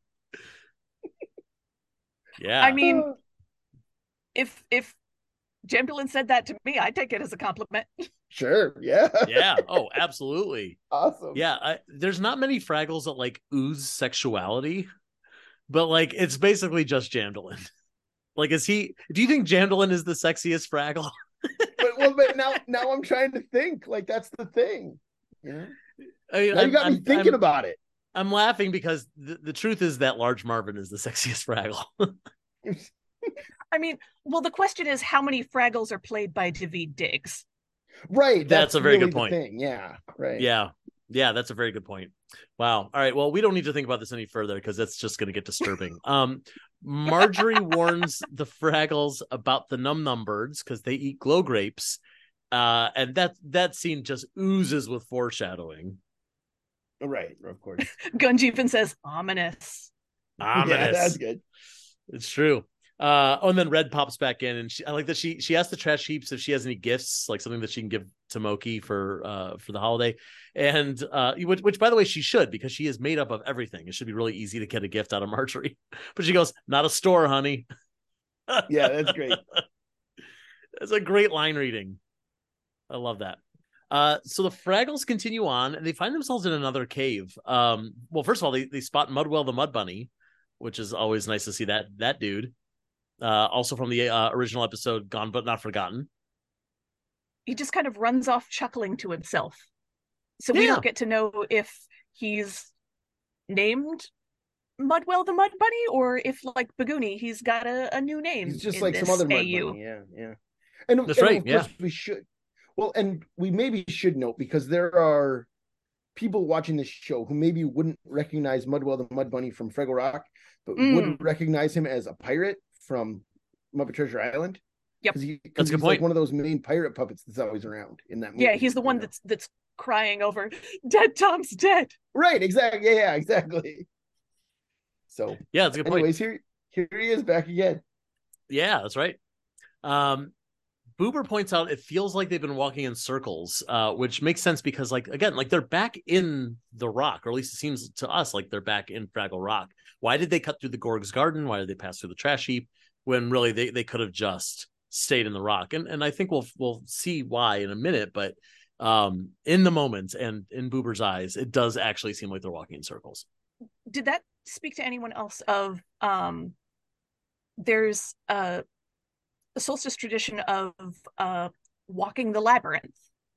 Yeah. I mean, if Jamdalin said that to me, I'd take it as a compliment. Sure. Yeah. Yeah. Oh, absolutely. Awesome. Yeah. There's not many Fraggles that like ooze sexuality, but like it's basically just Jamdalin. Like, do you think Jamdalin is the sexiest Fraggle? but now I'm trying to think. Like, that's the thing. Yeah. You now you got me thinking about it. I'm laughing because the truth is that Large Marvin is the sexiest Fraggle. I mean, well, the question is how many Fraggles are played by Daveed Diggs? Right. That's a very really good point. Thing. Yeah. Right. Yeah. Yeah, that's a very good point. Wow. All right. Well, we don't need to think about this any further because that's just going to get disturbing. Marjorie warns the Fraggles about the Num Num birds because they eat glow grapes. And that scene just oozes with foreshadowing. Right. Of course. Gunge even says ominous. Ominous. Yeah, that's good. It's true. And then Red pops back in, and I like that she asked the trash heaps if she has any gifts, like something that she can give to Moki for the holiday, and which by the way she should, because she is made up of everything. It should be really easy to get a gift out of Marjorie, but she goes, "Not a store, honey." Yeah, that's great. That's a great line reading. I love that. So the Fraggles continue on, and they find themselves in another cave. Well, first of all, they spot Mudwell the Mud Bunny, which is always nice to see that dude. Also from the original episode, Gone But Not Forgotten. He just kind of runs off chuckling to himself. So we don't get to know if he's named Mudwell the Mud Bunny, or if, like Bagoonie, he's got a new name. He's just like some other Mud Bunny. Yeah. And that's right. Of course we should. Well, and we maybe should note, because there are people watching this show who maybe wouldn't recognize Mudwell the Mud Bunny from Fraggle Rock, but would recognize him as a pirate from Muppet Treasure Island. Yep, that's a good point. Like one of those main pirate puppets that's always around in that movie. Yeah, he's the one that's crying over dead Tom's dead. Right, exactly. Yeah, exactly. So yeah, that's a good anyways, point. Here he is back again. Yeah, that's right. Boober points out it feels like they've been walking in circles, which makes sense because, like, again, like they're back in the rock, or at least it seems to us like they're back in Fraggle Rock. Why did they cut through the Gorg's garden? Why did they pass through the trash heap when really they could have just stayed in the rock? And I think we'll see why in a minute, but in the moment and in Boober's eyes, it does actually seem like they're walking in circles. Did that speak to anyone else of there's a solstice tradition of walking the labyrinth?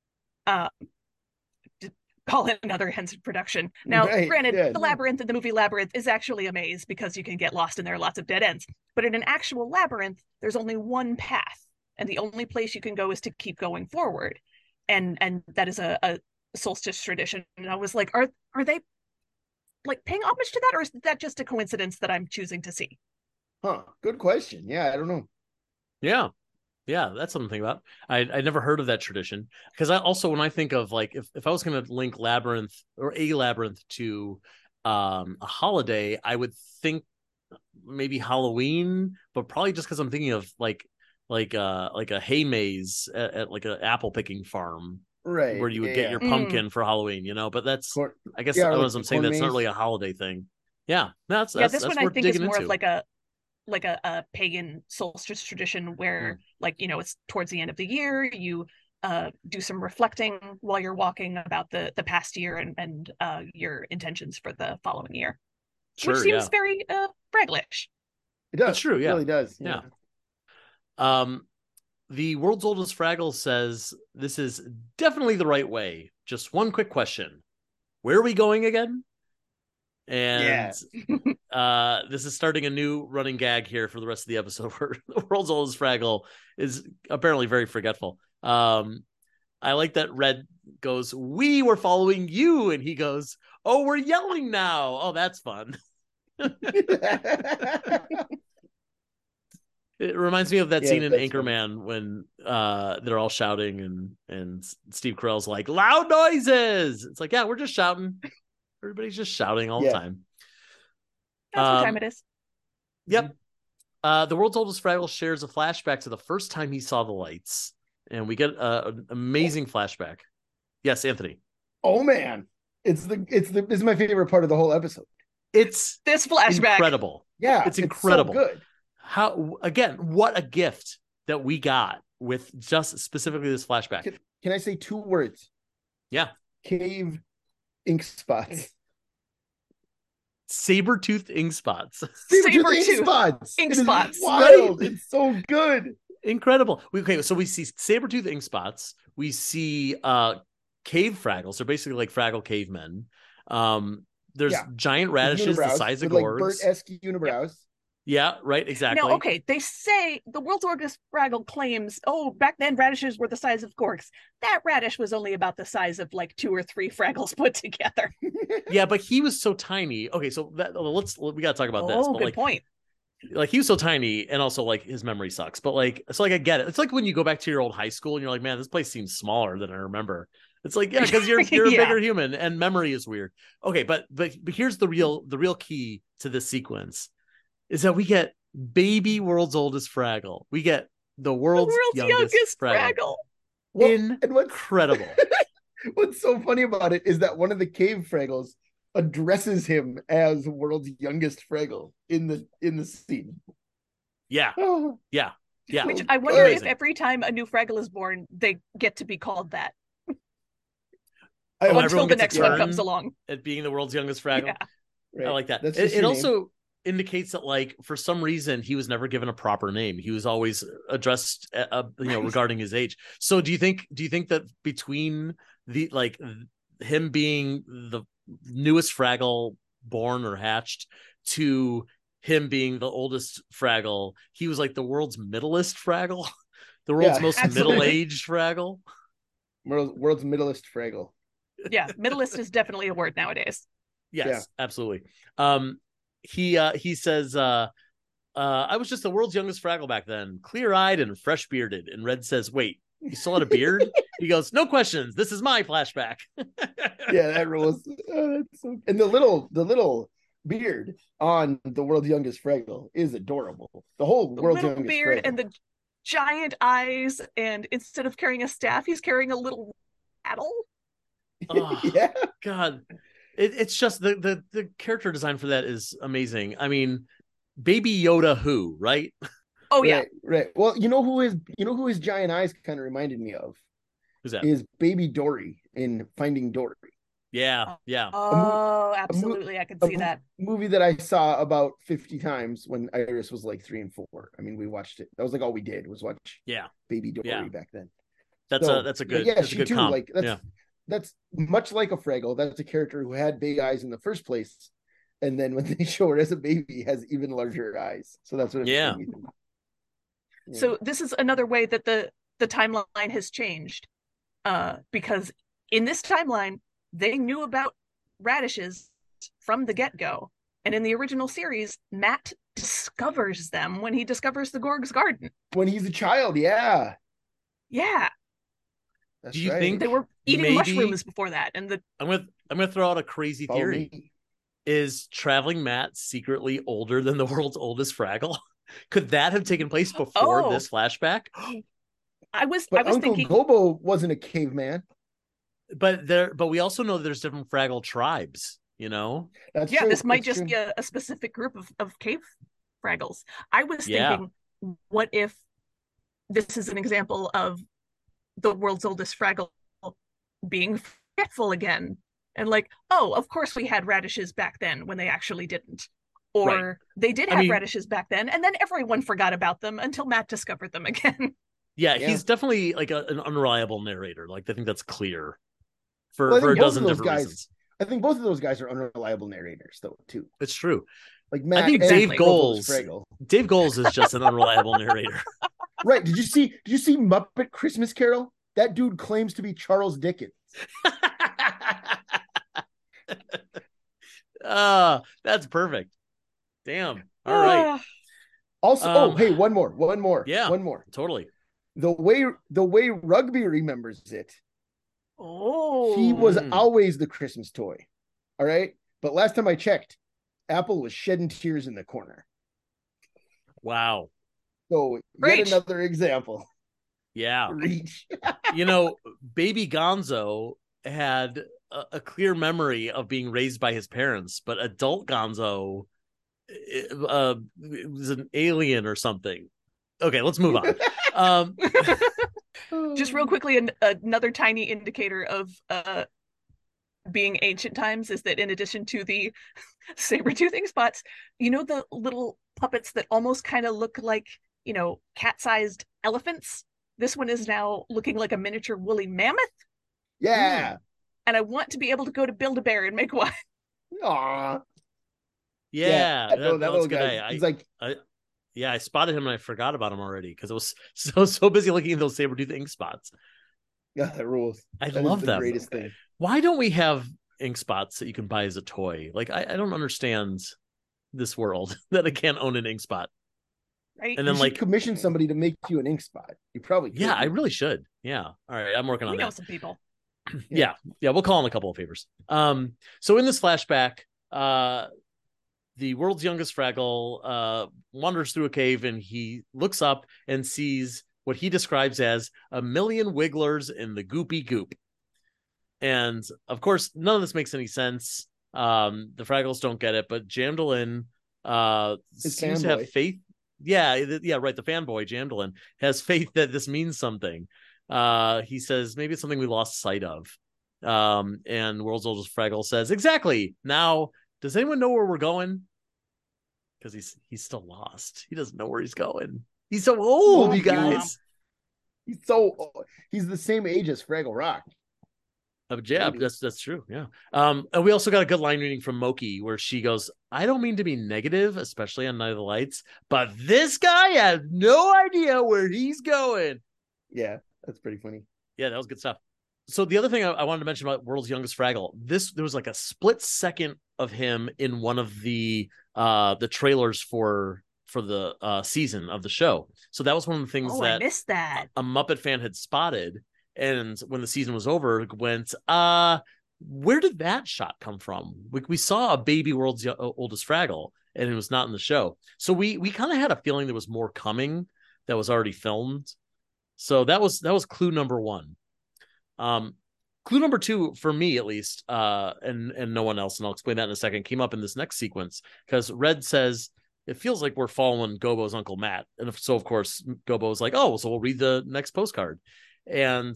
Call it another Henson production. Now, granted, the labyrinth in the movie Labyrinth is actually a maze because you can get lost in there, lots of dead ends. But in an actual labyrinth, there's only one path, and the only place you can go is to keep going forward. And that is a solstice tradition. And I was like, are they like paying homage to that, or is that just a coincidence that I'm choosing to see? Huh. Good question. Yeah, I don't know. Yeah, that's something to think about. I never heard of that tradition, because I also, when I think of, like, if I was going to link Labyrinth or a labyrinth to a holiday, I would think maybe Halloween, but probably just because I'm thinking of like a hay maze at like an apple picking farm, right? Where you would get your pumpkin for Halloween, But that's I guess like I'm saying that's not really a holiday thing. Yeah, that's this one I think is more into. of like a pagan solstice tradition where like, it's towards the end of the year, you do some reflecting while you're walking about the past year and your intentions for the following year. Sure, which seems very Fragglish. It does. It's true. It really does. Yeah. The world's oldest Fraggle says this is definitely the right way. Just one quick question. Where are we going again? And this is starting a new running gag here for the rest of the episode, where the world's oldest Fraggle is apparently very forgetful. I like that Red goes, "We were following you," and he goes, "Oh, we're yelling now. Oh, that's fun." It reminds me of that scene in Anchorman when they're all shouting and Steve Carell's like, "Loud noises." It's like, yeah, we're just shouting. Everybody's just shouting all the time. That's what time it is. Yep. The world's oldest Fraggle shares a flashback to the first time he saw the lights, and we get an amazing flashback. Yes, Anthony. Oh man, this is my favorite part of the whole episode. It's this flashback. Incredible. Yeah, it's incredible. So good. What a gift that we got with just specifically this flashback. Can I say 2 words? Yeah. Cave ink spots. Saber-toothed ink spots. Saber-toothed ink spots. Ink spots. Wild. Right? It's so good. Incredible. So we see saber-toothed ink spots. We see cave Fraggles. They're basically like Fraggle cavemen. There's giant radishes the size of gourds. Like Bert-esque unibrows. Yeah, right, exactly. Now, okay, they say the world's oldest Fraggle claims, back then radishes were the size of gorks. That radish was only about the size of like 2 or 3 Fraggles put together. Yeah, but he was so tiny. Okay, so we got to talk about this. Oh, good point. Like, he was so tiny, and also like his memory sucks. But like, it's like I get it. It's like when you go back to your old high school and you're like, man, this place seems smaller than I remember. It's like, yeah, because you're a bigger human and memory is weird. Okay, but here's the real key to this sequence. Is that we get baby world's oldest Fraggle. We get the The world's, world's youngest Fraggle. Well, and Incredible. what's so funny about it is that one of the cave Fraggles addresses him as world's youngest Fraggle in the scene. Yeah. Oh, Yeah. Yeah. Which I wonder if Amazing. every time a new Fraggle is born, they get to be called that I- Oh, until everyone the gets a next one turn comes along. at being the world's youngest Fraggle. Yeah. right. I like that. That's just It your name. also indicates that, like, for some reason, he was never given a proper name. He was always addressed, regarding his age. So, do you think that between the him being the newest Fraggle born or hatched to him being the oldest Fraggle, he was like the world's middleest Fraggle, the world's most absolutely. middle-aged Fraggle? World's middleest Fraggle. Yeah, middleist is definitely a word nowadays. Yes, Yeah. absolutely. He says, I was just the world's youngest Fraggle back then, clear-eyed and fresh-bearded. And Red says, wait, you still had a beard? He goes, no questions. This is my flashback. Yeah, that rules. And the little beard on the world's youngest Fraggle is adorable. The whole The world's little youngest beard Fraggle. and the giant eyes, and instead of carrying a staff, he's carrying a little paddle. Oh, Yeah, God. It's just the character design for that is amazing. I mean, Baby Yoda who, right? Oh yeah, right. Well, you know who his giant eyes kind of reminded me of Who's that? is Baby Dory in Finding Dory. Yeah. oh absolutely, I can see that. Movie that I saw about 50 times when Iris was like 3 and 4. I mean, we watched it. That was like all we did was watch Yeah. Baby Dory Yeah. back then. That's So, a good, yeah, that's a she good too. comp. Like that's much like a Fraggle. That's a character who had big eyes in the first place, and then when they show her as a baby, has even larger eyes. So that's what it Yeah. made me think. Yeah. So this is another way that the timeline has changed, because in this timeline they knew about radishes from the get-go, and in the original series, Matt discovers them when he discovers the Gorg's garden. When he's a child, yeah. Yeah, That's Do you right. think they were eating Maybe- mushrooms before that, and the I'm gonna throw out a crazy Follow theory. me. Is traveling Matt secretly older than the world's oldest Fraggle? Could that have taken place before Oh. this flashback? I was But Uncle thinking, Gobo wasn't a caveman. But we also know there's different Fraggle tribes, you know? That's yeah, true. this might That's just true. be a specific group of cave Fraggles. I was Yeah. thinking, what if this is an example of the world's oldest Fraggle being forgetful again? And like, oh, of course we had radishes back then when they actually didn't. Or Right. they did I have mean- radishes back then, and then everyone forgot about them until Matt discovered them again. Yeah, Yeah. he's definitely like an unreliable narrator. Like I think that's clear for, Well, I for a think both dozen of those different guys- reasons. I think both of those guys are unreliable narrators, though, too. It's true. Like Matt think and Dave Gobo's Goals- Fraggle. Dave Goles is just an unreliable narrator. Right. Did you see Muppet Christmas Carol? That dude claims to be Charles Dickens. That's perfect. Damn. All right. Ah, Also, Um, hey, one more. yeah. One more. Totally. The way Rugby remembers it, oh, he was Mm. always the Christmas toy. All right. But last time I checked, Apple was shedding tears in the corner. Wow. So Reach. yet another example. Yeah. Reach. You know, baby Gonzo had a clear memory of being raised by his parents, but adult Gonzo was an alien or something. Okay, let's move on. just real quickly, another tiny indicator of being ancient times is that in addition to the saber-tooth ink spots, you know, the little puppets that almost kind of look like, you know, cat-sized elephants? This one is now looking like a miniature woolly mammoth, Yeah. and I want to be able to go to Build-A-Bear and make one. Aw. Yeah, No, that that's little good. guy. He's like, Yeah, I spotted him and I forgot about him already because I was so busy looking at those saber-tooth ink spots. yeah, that rules. I That is love the them. greatest thing. Why don't we have ink spots that you can buy as a toy? Like I don't understand this world that I can't own an ink spot. Right? And You then should like, commission somebody to make you an ink spot. You probably could. yeah, I really should. Yeah. All right, I'm working on we know that. some people. Yeah, we'll call in a couple of favors. So in this flashback, the world's youngest Fraggle wanders through a cave, and he looks up and sees what he describes as a million wigglers in the goopy goop. And of course, none of this makes any sense. The Fraggles don't get it, but Jamdalin seems to have faith. Yeah, right. The fanboy Jamdalin has faith that this means something. He says maybe it's something we lost sight of. And World's Oldest Fraggle says, exactly. Now, does anyone know where we're going? Because he's still lost. He doesn't know where he's going. He's so old, you guys. He's so old. He's the same age as Fraggle Rock. Yeah, that's true. Yeah. And we also got a good line reading from Moki where she goes, I don't mean to be negative, especially on Night of the Lights, but this guy has no idea where he's going. Yeah, that's pretty funny. Yeah, that was good stuff. So the other thing I wanted to mention about World's Youngest Fraggle, there was like a split second of him in one of the trailers for the season of the show. So that was one of the things that I missed that. A Muppet fan had spotted. And when the season was over, went, where did that shot come from? We saw a baby World's Oldest Fraggle, and it was not in the show. So we kind of had a feeling there was more coming that was already filmed. So that was clue number one. Clue number two, for me at least, and no one else, and I'll explain that in a second, came up in this next sequence, because Red says, it feels like we're following Gobo's Uncle Matt. And so, of course, Gobo's like, oh, so we'll read the next postcard. And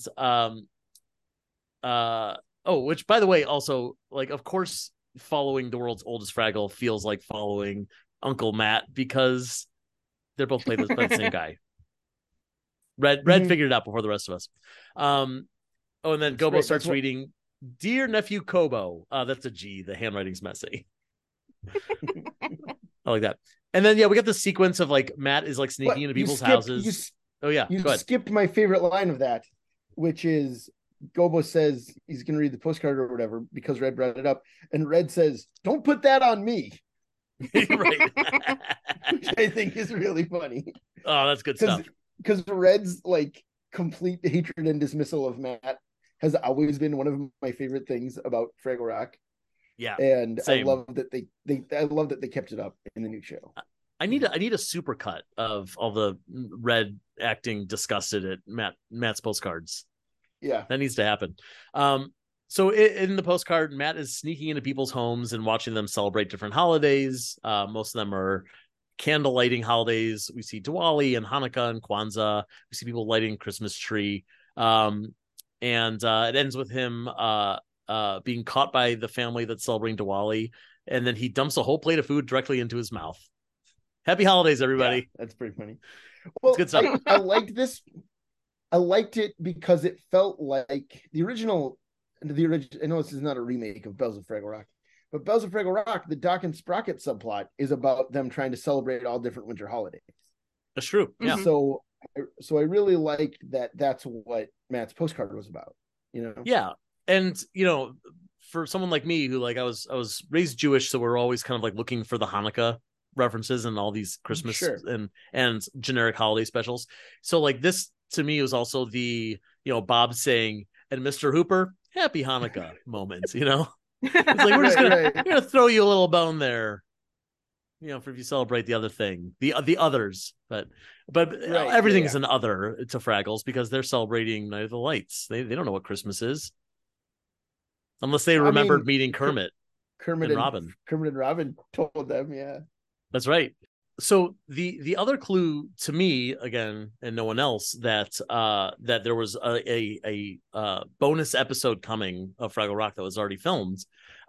which, by the way, also, like, of course, following the World's Oldest Fraggle feels like following Uncle Matt, because they're both played by the same guy. Red figured it out before the rest of us. And then Gobo starts reading, Dear Nephew Kobo. That's a G. The handwriting's messy. I like that. And then, we got the sequence of, like, Matt is, like, sneaking into people's houses. You skipped my favorite line of that, which is Gobo says he's going to read the postcard or whatever because Red brought it up. And Red says, don't put that on me. Right. Which I think is really funny. Oh, that's good stuff. Because Red's, like, complete hatred and dismissal of Matt has always been one of my favorite things about Fraggle Rock. Yeah. And same. I love that they kept it up in the new show. I need a super cut of all the Red acting disgusted at Matt's postcards. Yeah, that needs to happen. So in the postcard, Matt is sneaking into people's homes and watching them celebrate different holidays. Most of them are candle lighting holidays. We see Diwali and Hanukkah and Kwanzaa. We see people lighting Christmas tree. And it ends with him being caught by the family that's celebrating Diwali, and then he dumps a whole plate of food directly into his mouth. Happy holidays, everybody. Yeah, that's pretty funny. Well, good stuff. I liked this. I liked it because it felt like the original. I know this is not a remake of Bells of Fraggle Rock, but Bells of Fraggle Rock, the Doc and Sprocket subplot is about them trying to celebrate all different winter holidays. That's true. Yeah. So I really liked that. That's what Matt's postcard was about. Yeah, and for someone like me who, like, I was raised Jewish, so we're always kind of like looking for the Hanukkah references and all these Christmas and generic holiday specials. So, like, this to me was also the Bob saying, and Mr. Hooper, happy Hanukkah moments. It's like, we're just gonna throw you a little bone there, for if you celebrate the other thing, the others, but everything is an other to Fraggles because they're celebrating Night of the Lights. They don't know what Christmas is unless they remembered meeting Kermit and Robin. Kermit and Robin told them, yeah. That's right. So the other clue to me, again, and no one else, that there was a bonus episode coming of Fraggle Rock that was already filmed.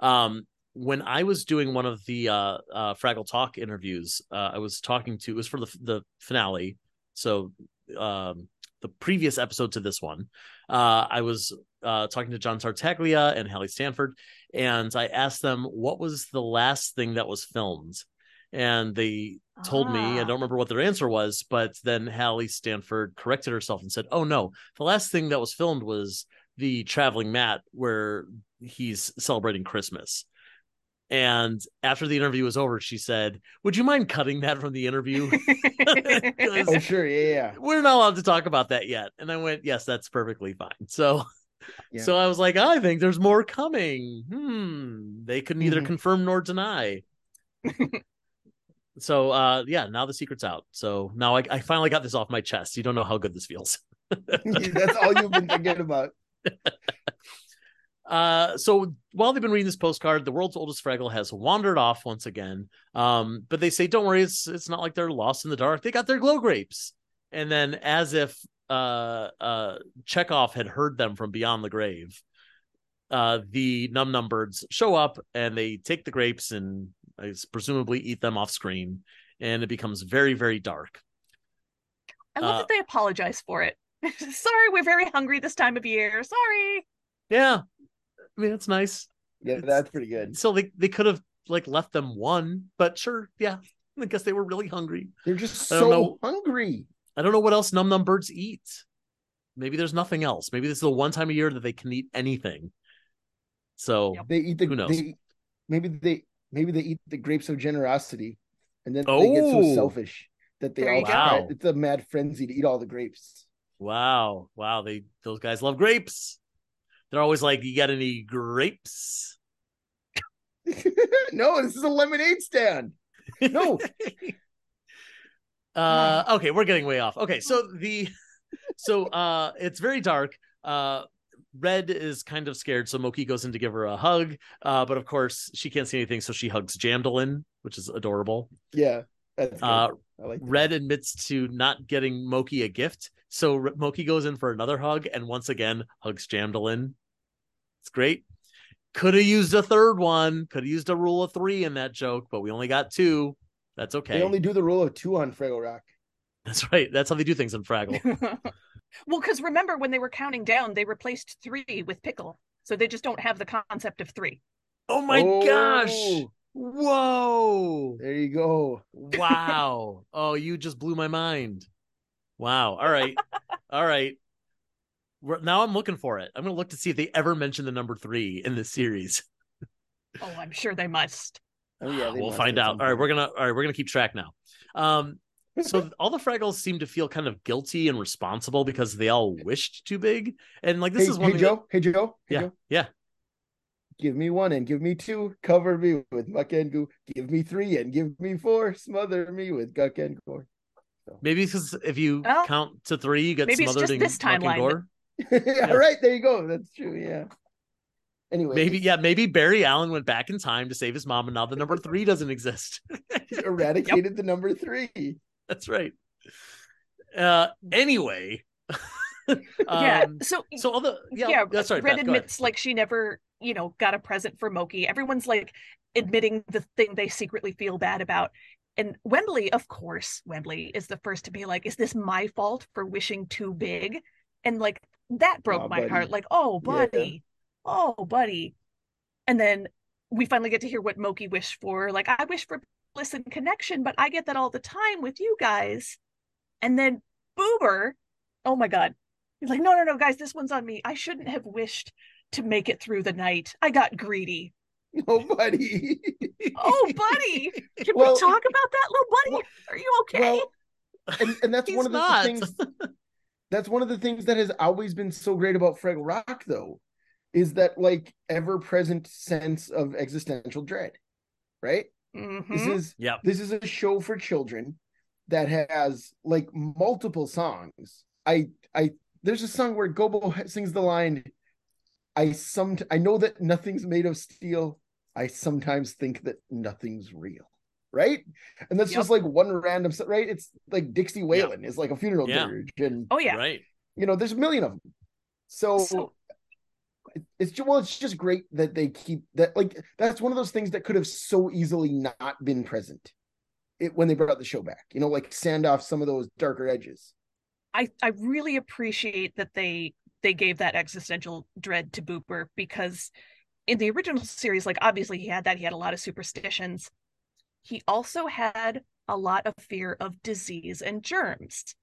When I was doing one of the Fraggle Talk interviews, I was talking to, it was for the finale. So the previous episode to this one, I was talking to John Tartaglia and Hallie Stanford, and I asked them what was the last thing that was filmed. And they told me, I don't remember what their answer was, but then Hallie Stanford corrected herself and said, oh no, the last thing that was filmed was the Traveling Matt where he's celebrating Christmas. And after the interview was over, she said, would you mind cutting that from the interview? Oh, sure. Yeah. We're not allowed to talk about that yet. And I went, yes, that's perfectly fine. So I was like, I think there's more coming. They could neither confirm nor deny. So yeah, now the secret's out. So now I finally got this off my chest. You don't know how good this feels. That's all you've been thinking about. So while they've been reading this postcard, the world's oldest Fraggle has wandered off once again. But they say, don't worry, it's not like they're lost in the dark. They got their glow grapes. And then, as if Chekhov had heard them from beyond the grave, the Num Num birds show up and they take the grapes and presumably eat them off screen. And it becomes very, very dark. I love that they apologize for it. Sorry, we're very hungry this time of year. Sorry. Yeah. I mean, it's nice. Yeah, that's pretty good. So they could have like left them one, but sure, yeah. I guess they were really hungry. They're just so hungry. I don't know what else Num Num birds eat. Maybe there's nothing else. Maybe this is the one time a year that they can eat anything. So they eat the. Who knows? Maybe they eat the grapes of generosity, and then they get so selfish that they all try. It's a mad frenzy to eat all the grapes. Wow. Those guys love grapes. They're always like, you got any grapes? No, this is a lemonade stand. No. Okay, we're getting way off. Okay, so it's very dark. Red is kind of scared, so Moki goes in to give her a hug. But of course, she can't see anything, so she hugs Jamdalin, which is adorable. Yeah, that's good. I like that. Red admits to not getting Moki a gift, so Moki goes in for another hug, and once again hugs Jamdalin. It's great. Could have used a third one. Could have used a rule of 3 in that joke, but we only got 2. That's okay. They only do the rule of 2 on Fraggle Rock. That's right. That's how they do things in Fraggle. Well, because remember when they were counting down, they replaced 3 with Pickle. So they just don't have the concept of 3. Oh my gosh. Whoa. There you go. Wow. Oh, you just blew my mind. Wow. All right. All right. Now I'm looking for it. I'm going to look to see if they ever mention the number 3 in this series. Oh, I'm sure they must. Oh yeah, we'll find out. All right, we're gonna keep track now. So all the Fraggles seem to feel kind of guilty and responsible because they all wished too big, and like this is one. Hey Joe. Yeah. Give me 1 and give me 2. Cover me with muck and goo. Give me 3 and give me 4. Smother me with guck and gore. So. Maybe because if you count to 3, you get smothered in this muck and gore. Yeah, right. There you go. That's true. Yeah. Anyway, maybe Barry Allen went back in time to save his mom, and now the number 3 doesn't exist. Eradicated the number 3. That's right. Anyway, So all the that's right. Red admits like she never, got a present for Moki. Everyone's like admitting the thing they secretly feel bad about. And Wembley, of course, is the first to be like, "Is this my fault for wishing too big?" And like that broke my heart. Like, oh, buddy. Yeah. Oh, buddy. And then we finally get to hear what Moki wished for. Like, I wish for bliss and connection, but I get that all the time with you guys. And then Boober, oh my God. He's like, no, guys, this one's on me. I shouldn't have wished to make it through the night. I got greedy. Oh, buddy. Oh, buddy. Can we talk about that, little buddy? Are you okay? Well, and that's one of the things. That's one of the things that has always been so great about Fraggle Rock, though. Is that like ever-present sense of existential dread, right? Mm-hmm. This is a show for children that has like multiple songs. There's a song where Gobo sings the line, I know that nothing's made of steel. I sometimes think that nothing's real. Right? And that's just like one random, right? It's like Dixie Whalen is like a funeral dirge. And right. There's a million of them. So it's just great that they keep that. Like that's one of those things that could have so easily not been present when they brought the show back, like sand off some of those darker edges. I really appreciate that they gave that existential dread to Booper, because in the original series, like obviously he had a lot of superstitions. He also had a lot of fear of disease and germs.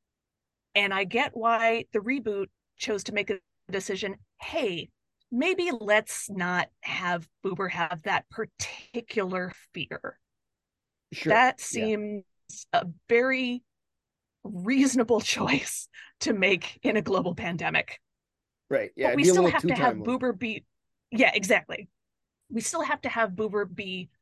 And I get why the reboot chose to make a decision, hey, maybe let's not have Boober have that particular fear. Sure. That seems a very reasonable choice to make in a global pandemic. Right. Yeah. But we still have to have Boober be... Yeah, exactly. We still have to have Boober be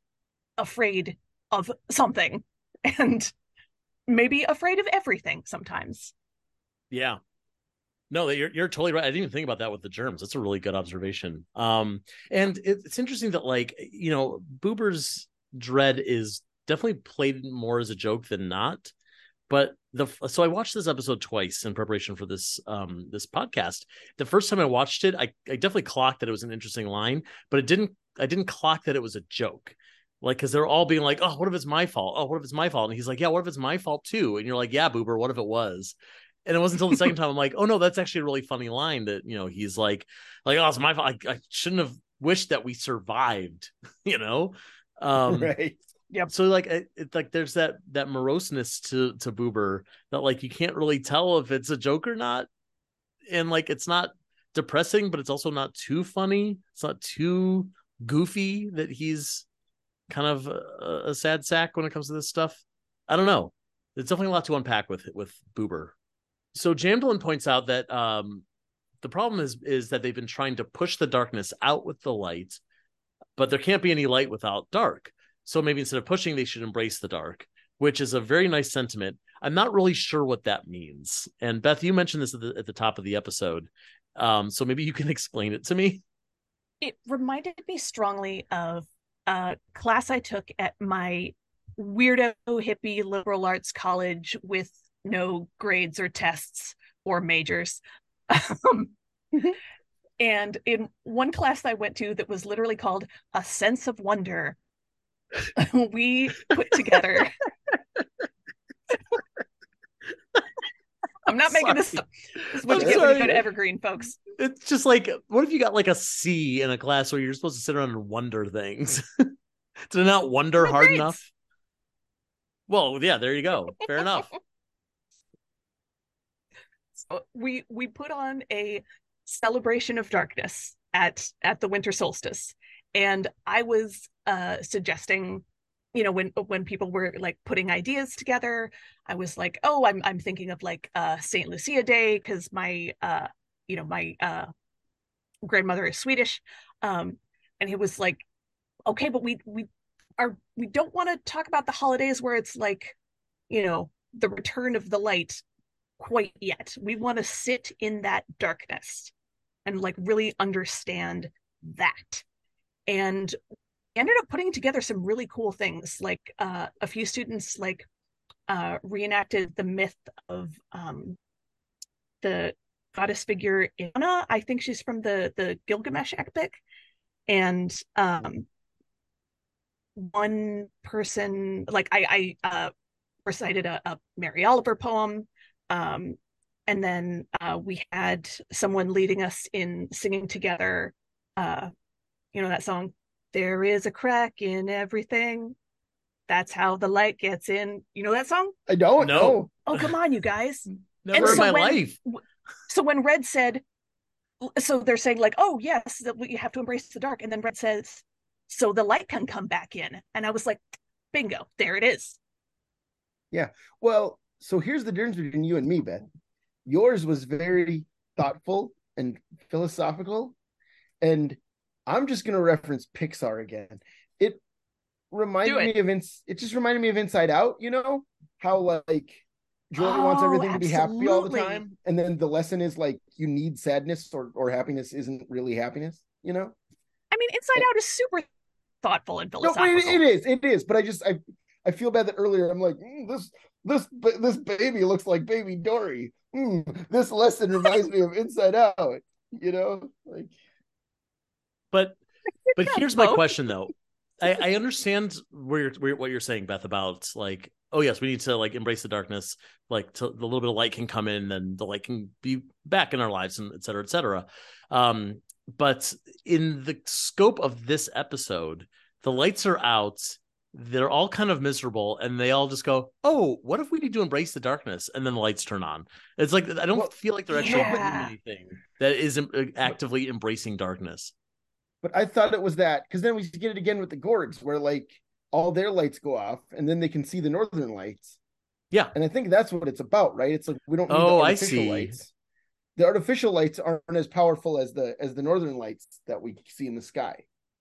afraid of something and maybe afraid of everything sometimes. Yeah. No, you're totally right. I didn't even think about that with the germs. That's a really good observation. And it's interesting that, like, you know, Boober's dread is definitely played more as a joke than not. But so I watched this episode twice in preparation for this podcast. The first time I watched it, I definitely clocked that it was an interesting line, but I didn't clock that it was a joke. Like, because they're all being like, oh, what if it's my fault? Oh, what if it's my fault? And he's like, yeah, what if it's my fault too? And you're like, yeah, Boober, what if it was? And it wasn't until the second time I'm like, oh no, that's actually a really funny line that, you know, he's like, oh, it's my fault. I shouldn't have wished that we survived, you know? Right. Yep. So like it's like there's that moroseness to Boober that, like, you can't really tell if it's a joke or not. And like it's not depressing, but it's also not too funny. It's not too goofy that he's kind of a sad sack when it comes to this stuff. I don't know. There's definitely a lot to unpack with Boober. So Jamdalin points out that the problem is that they've been trying to push the darkness out with the light, but there can't be any light without dark. So maybe instead of pushing, they should embrace the dark, which is a very nice sentiment. I'm not really sure what that means. And Beth, you mentioned this at the top of the episode. So maybe you can explain it to me. It reminded me strongly of a class I took at my weirdo hippie liberal arts college with no grades or tests or majors. And in one class I went to that was literally called A Sense of Wonder, we put together. I'm not making this up. This is what you get when you go to Evergreen, folks. It's just like, what if you got like a C in a class where you're supposed to sit around and wonder things? Did it not wonder hard grades. enough? Well, yeah, there you go. Fair enough. So we put on a celebration of darkness at the winter solstice, and I was suggesting, you know, when people were like putting ideas together, I was like, oh, I'm thinking of like St. Lucia Day, because my my grandmother is Swedish, and he was like, okay, but we don't want to talk about the holidays where it's like, you know, the return of the light quite yet. We want to sit in that darkness and like really understand that. And ended up putting together some really cool things. Like a few students like reenacted the myth of the goddess figure Inanna. I think she's from the Gilgamesh epic. And one person, like I recited a Mary Oliver poem. And then we had someone leading us in singing together, you know, that song, "There is a crack in everything. That's how the light gets in." You know that song? I don't know. Oh, come on, you guys. Never in my life. So when Red said, so they're saying like, oh, yes, that you have to embrace the dark. And then Red says, so the light can come back in. And I was like, bingo, there it is. Yeah. Well, so here's the difference between you and me, Beth. Yours was very thoughtful and philosophical. And I'm just going to reference Pixar again. It just reminded me of Inside Out, you know, how like Joy wants everything to be happy all the time. And then the lesson is like, you need sadness or happiness isn't really happiness, you know? I mean, Inside Out is super thoughtful and philosophical. No, it is. But I feel bad that earlier I'm like, this baby looks like baby Dory. This lesson reminds me of Inside Out, you know? Like, but here's my question though. I understand what you're saying, Beth, about like, oh yes, we need to like embrace the darkness, like the little bit of light can come in and the light can be back in our lives, and et cetera, et cetera. But in the scope of this episode, the lights are out, they're all kind of miserable, and they all just go, oh, what if we need to embrace the darkness? And then the lights turn on. It's like, I don't feel like they're actually doing anything that is actively embracing darkness. But I thought it was that, because then we get it again with the Gorgs, where like all their lights go off, and then they can see the northern lights. Yeah, and I think that's what it's about, right? It's like we don't need the artificial lights. The artificial lights aren't as powerful as the northern lights that we see in the sky.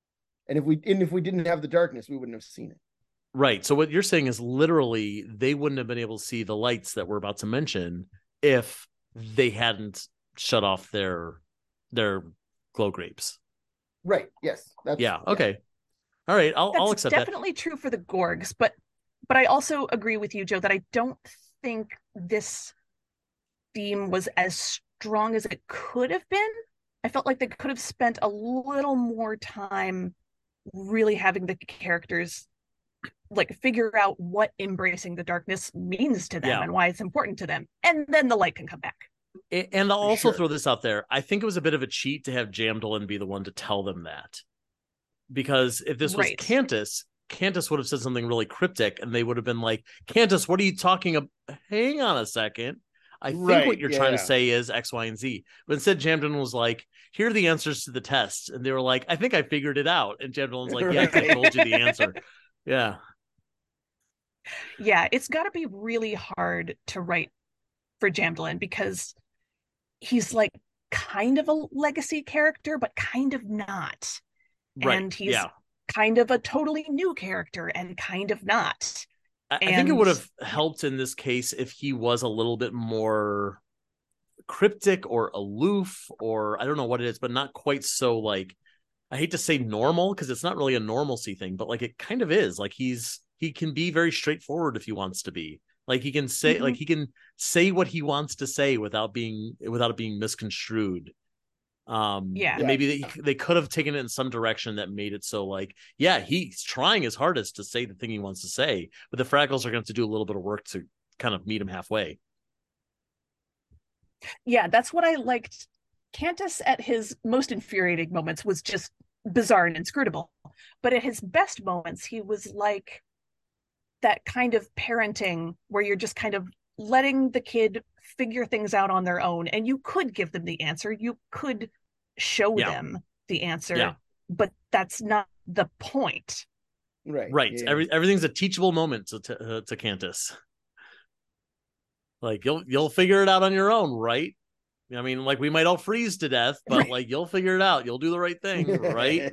And if we didn't have the darkness, we wouldn't have seen it. Right. So what you're saying is literally they wouldn't have been able to see the lights that we're about to mention if they hadn't shut off their glow grapes. Right. Yes. Okay. All right. I'll accept that. That's definitely true for the Gorgs, but I also agree with you, Joe, that I don't think this theme was as strong as it could have been. I felt like they could have spent a little more time really having the characters like figure out what embracing the darkness means to them and why it's important to them, and then the light can come back. And I'll also throw this out there. I think it was a bit of a cheat to have Jamdolin be the one to tell them that, because if this was Cantus would have said something really cryptic, and they would have been like, Cantus, what are you talking about? Hang on a second. I think what you're trying to say is X, Y, and Z. But instead, Jamdolin was like, here are the answers to the test. And they were like, I think I figured it out. And Jamdolin's like, yeah, I told you the answer. Yeah. Yeah, it's got to be really hard to write for Jamdolin because he's like kind of a legacy character, but kind of not. Right. And he's kind of a totally new character and kind of not. I think it would have helped in this case if he was a little bit more cryptic or aloof, or I don't know what it is, but not quite so like, I hate to say normal because it's not really a normalcy thing, but like it kind of is. Like he can be very straightforward if he wants to be. Like he can say like he can say what he wants to say without it being misconstrued. And maybe they could have taken it in some direction that made it so like, yeah, he's trying his hardest to say the thing he wants to say, but the Fraggles are going to have to do a little bit of work to kind of meet him halfway. Yeah, that's what I liked. Cantus at his most infuriating moments was just bizarre and inscrutable, but at his best moments, he was like that kind of parenting where you're just kind of letting the kid figure things out on their own, and you could give them the answer, you could show them the answer, but that's not the point. Right. Everything's a teachable moment to Cantus. Like you'll figure it out on your own, right? I mean, like we might all freeze to death, but like you'll figure it out. You'll do the right thing, right?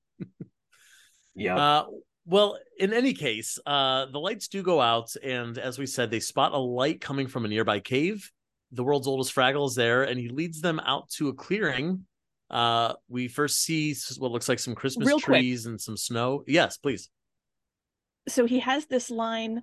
Well, in any case, the lights do go out, and as we said, they spot a light coming from a nearby cave. The world's oldest Fraggle is there, and he leads them out to a clearing. We first see what looks like some Christmas trees and some snow. Yes, please. So he has this line,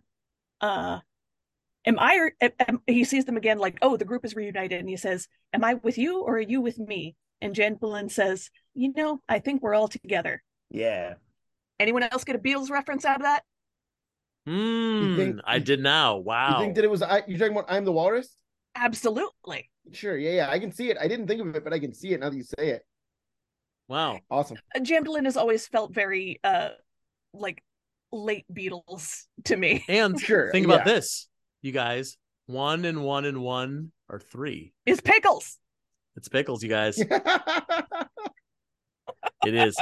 he sees them again like, oh, the group is reunited, and he says, am I with you or are you with me? And Jamdolin says, I think we're all together. Yeah. Anyone else get a Beatles reference out of that? I did now. Wow. You think that it was you're talking about I'm the Walrus? Absolutely. Sure. Yeah. I can see it. I didn't think of it, but I can see it now that you say it. Wow. Awesome. Jamdolin has always felt very like late Beatles to me. And think about this, you guys. 1 and 1 and 1 are 3. It's Pickles. It's Pickles, you guys. It is.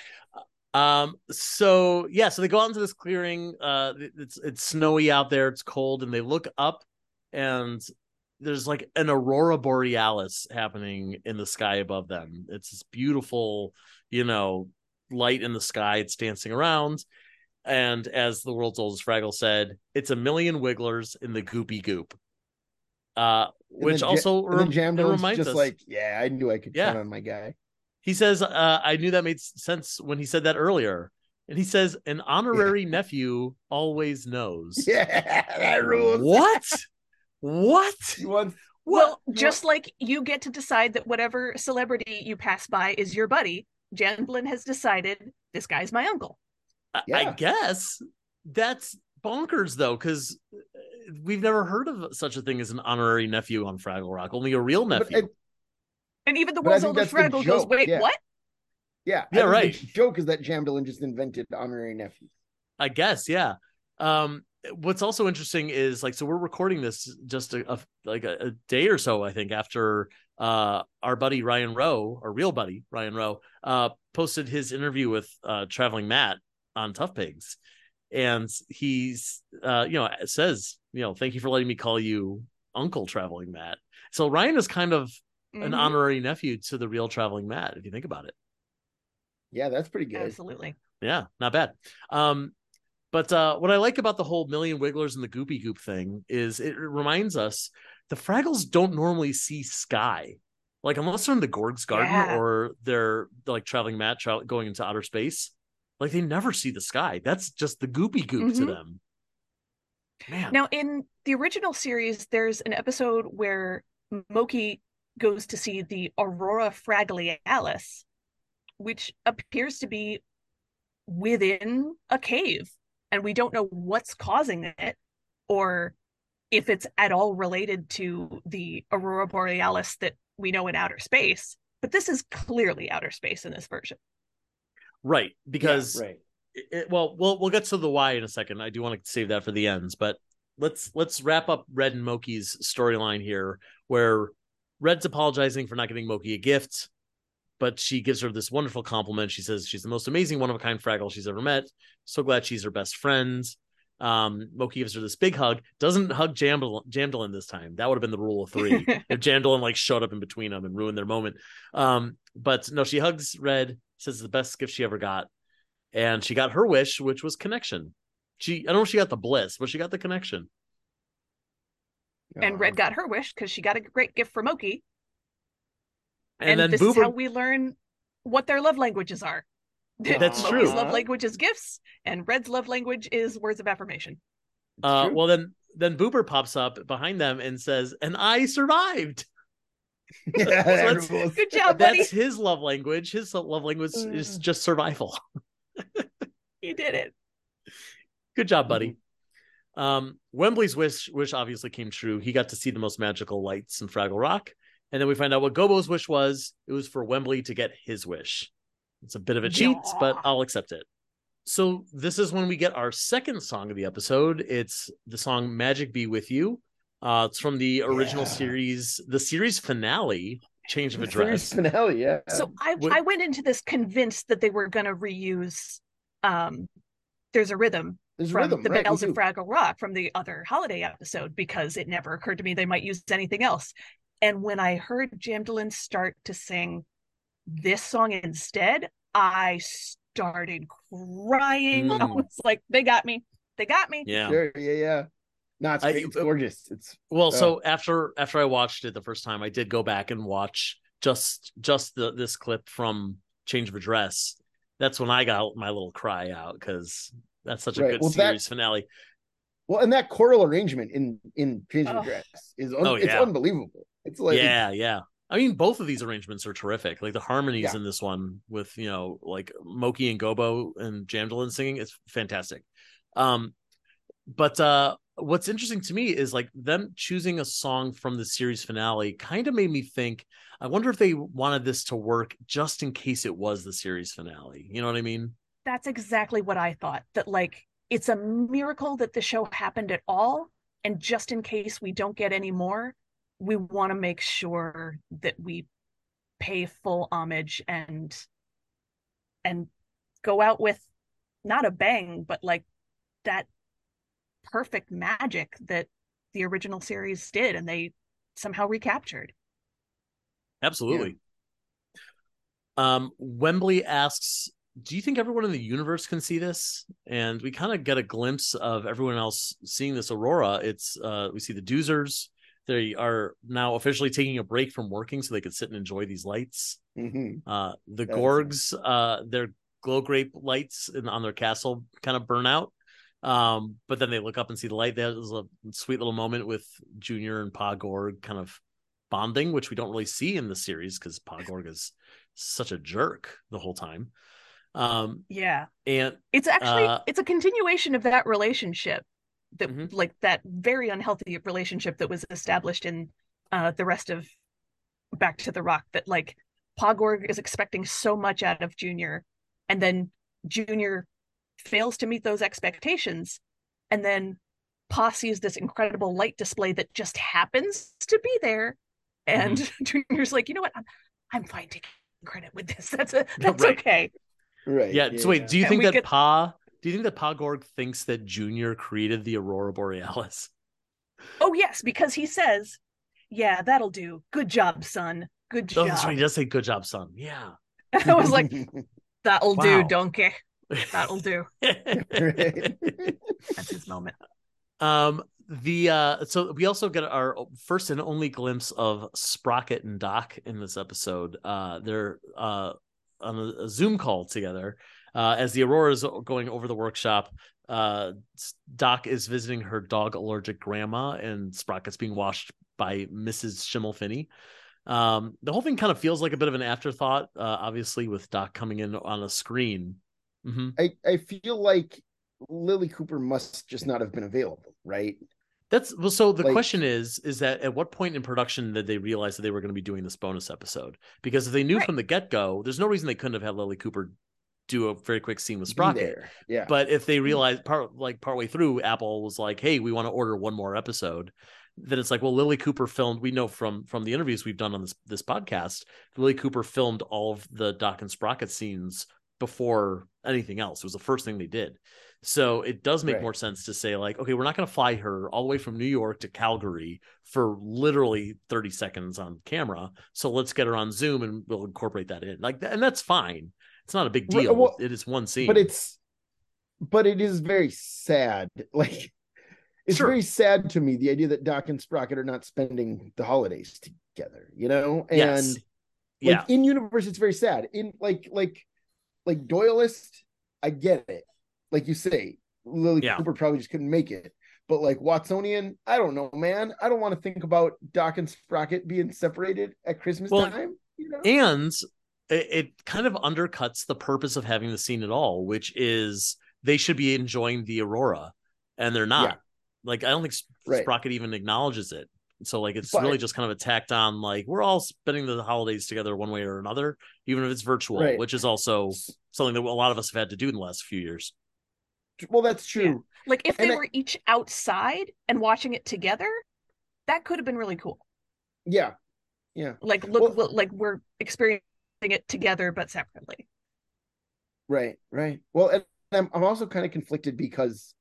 So they go out into this clearing. It's snowy out there, it's cold, and they look up, and there's like an aurora borealis happening in the sky above them. It's this beautiful, light in the sky. It's dancing around, and as the world's oldest Fraggle said, it's a million wigglers in the goopy goop. Which also reminds us, like, I knew I could count on my guy. He says, I knew that made sense when he said that earlier. And he says, an honorary nephew always knows. Yeah, that rules. What? Just like you get to decide that whatever celebrity you pass by is your buddy, Jamdolin has decided this guy's my uncle. I guess that's bonkers, though, because we've never heard of such a thing as an honorary nephew on Fraggle Rock. Only a real nephew. And even the world's oldest Fraggle goes, wait, what? Yeah, right. The joke is that Jamdolin just invented honorary nephew. I guess, yeah. What's also interesting is, like, so we're recording this just a day or so, I think, after our buddy Ryan Rowe, our real buddy Ryan Rowe, posted his interview with Traveling Matt on Tough Pigs. And he's, says, thank you for letting me call you Uncle Traveling Matt. So Ryan is kind of an honorary nephew to the real Traveling Matt, if you think about it. Yeah, that's pretty good. Absolutely. Yeah, not bad. But what I like about the whole Million Wigglers and the Goopy Goop thing is it reminds us the Fraggles don't normally see sky. Like, unless they're in the Gorg's garden or they're like traveling going into outer space, like they never see the sky. That's just the Goopy Goop to them. Man. Now, in the original series, there's an episode where Moki goes to see the Aurora Fragalialis, which appears to be within a cave. And we don't know what's causing it or if it's at all related to the Aurora Borealis that we know in outer space. But this is clearly outer space in this version. Right. Because, we'll get to the why in a second. I do want to save that for the ends. But let's wrap up Red and Moki's storyline here, where Red's apologizing for not giving Moki a gift. But she gives her this wonderful compliment. She says she's the most amazing one-of-a-kind Fraggle she's ever met. So glad she's her best friend. Moki gives her this big hug. Doesn't hug Jamdalin this time. That would have been the rule of 3. If Jamdalin like showed up in between them and ruined their moment. But no, she hugs Red. Says it's the best gift she ever got. And she got her wish, which was connection. I don't know if she got the bliss, but she got the connection. And Red got her wish because she got a great gift from Moki. And then this is how we learn what their love languages are. That's Moki's true. love language is gifts, and Red's love language is words of affirmation. Well, then Boober pops up behind them and says, "And I survived." Yeah, good job, buddy. That's his love language. His love language is just survival. You did it. Good job, buddy. Wembley's wish obviously came true. He got to see the most magical lights in Fraggle Rock. And then we find out what Gobo's wish was. It was for Wembley to get his wish. It's a bit of a cheat, but I'll accept it. So this is when we get our second song of the episode. It's the song Magic Be With You. It's from the original series, the series finale, Change of Address. Series finale, yeah. So I went into this convinced that they were going to reuse There's a Rhythm from the Bells of Fraggle Rock from the other holiday episode, because it never occurred to me they might use anything else. And when I heard Jamdalin start to sing this song instead, I started crying. I was like, they got me. They got me. Yeah. Sure, yeah. No, it's great. It's gorgeous. So after I watched it the first time, I did go back and watch just this clip from Change of Address. That's when I got my little cry out, because that's such a good series finale. Well, and that choral arrangement in Change of Address is it's unbelievable. It's like yeah. I mean, both of these arrangements are terrific. Like the harmonies in this one with, like Moki and Gobo and Jamdalin singing, it's fantastic. But what's interesting to me is like them choosing a song from the series finale kind of made me think, I wonder if they wanted this to work just in case it was the series finale. You know what I mean? That's exactly what I thought. That like, it's a miracle that the show happened at all. And just in case we don't get any more, we want to make sure that we pay full homage and go out with not a bang, but like that perfect magic that the original series did and they somehow recaptured. Absolutely. Wembley asks, do you think everyone in the universe can see this? And we kind of get a glimpse of everyone else seeing this aurora. It's we see the Doozers. They are now officially taking a break from working so they could sit and enjoy these lights. The Gorgs, their glow grape lights on their castle kind of burn out. But then they look up and see the light. There's a sweet little moment with Junior and Pa Gorg kind of bonding, which we don't really see in the series because Pa Gorg is such a jerk the whole time. And it's actually it's a continuation of that relationship, that like that very unhealthy relationship that was established in the rest of Back to the Rock, that like Pa Gorg is expecting so much out of Junior, and then Junior fails to meet those expectations, and then Pa sees this incredible light display that just happens to be there, and Junior's like, you know what, I'm fine taking credit with this. That's okay. Right. Yeah. So wait, do you think that Pa Gorg thinks that Junior created the Aurora Borealis? Oh yes, because he says, "Yeah, that'll do. Good job, son. Good job." Oh, that's right. He does say "Good job, son." Yeah. I was like, That'll do, Wow. donkey. That'll do. Right? That's his moment. So we also get our first and only glimpse of Sprocket and Doc in this episode. They're on a Zoom call together as the Aurora is going over the workshop. Doc is visiting her dog allergic grandma, and Sprocket's being watched by Mrs. Schimmelfinney. The whole thing kind of feels like a bit of an afterthought, obviously, with Doc coming in on a screen. Mm-hmm. I feel like Lily Cooper must just not have been available, right? So the question is that at what point in production did they realize that they were going to be doing this bonus episode? Because if they knew from the get-go, there's no reason they couldn't have had Lily Cooper do a very quick scene with Sprocket. Yeah. But if they realized partway through, Apple was like, hey, we want to order one more episode, then it's like, well, Lily Cooper filmed, we know from the interviews we've done on this podcast, Lily Cooper filmed all of the Doc and Sprocket scenes before anything else. It was the first thing they did. So it does make more sense to say, like, okay, we're not going to fly her all the way from New York to Calgary for literally 30 seconds on camera. So let's get her on Zoom and we'll incorporate that in. And that's fine. It's not a big deal. Well, it is one scene. But it is very sad. Like, it's very sad to me, the idea that Doc and Sprocket are not spending the holidays together, you know? And in universe, it's very sad. In like Doyleist, I get it. Like you say, Lily Cooper probably just couldn't make it. But like Watsonian, I don't know, man. I don't want to think about Doc and Sprocket being separated at Christmas time. You know? And it kind of undercuts the purpose of having the scene at all, which is they should be enjoying the Aurora, and they're not. Like, I don't think Sprocket even acknowledges it. So like it's really just kind of a tacked on, like, we're all spending the holidays together one way or another, even if it's virtual, which is also something that a lot of us have had to do in the last few years. Well, that's true. Yeah. Like if they were each outside and watching it together, that could have been really cool. Yeah. Like look, like we're experiencing it together but separately. Right. Well, and I'm also kind of conflicted because,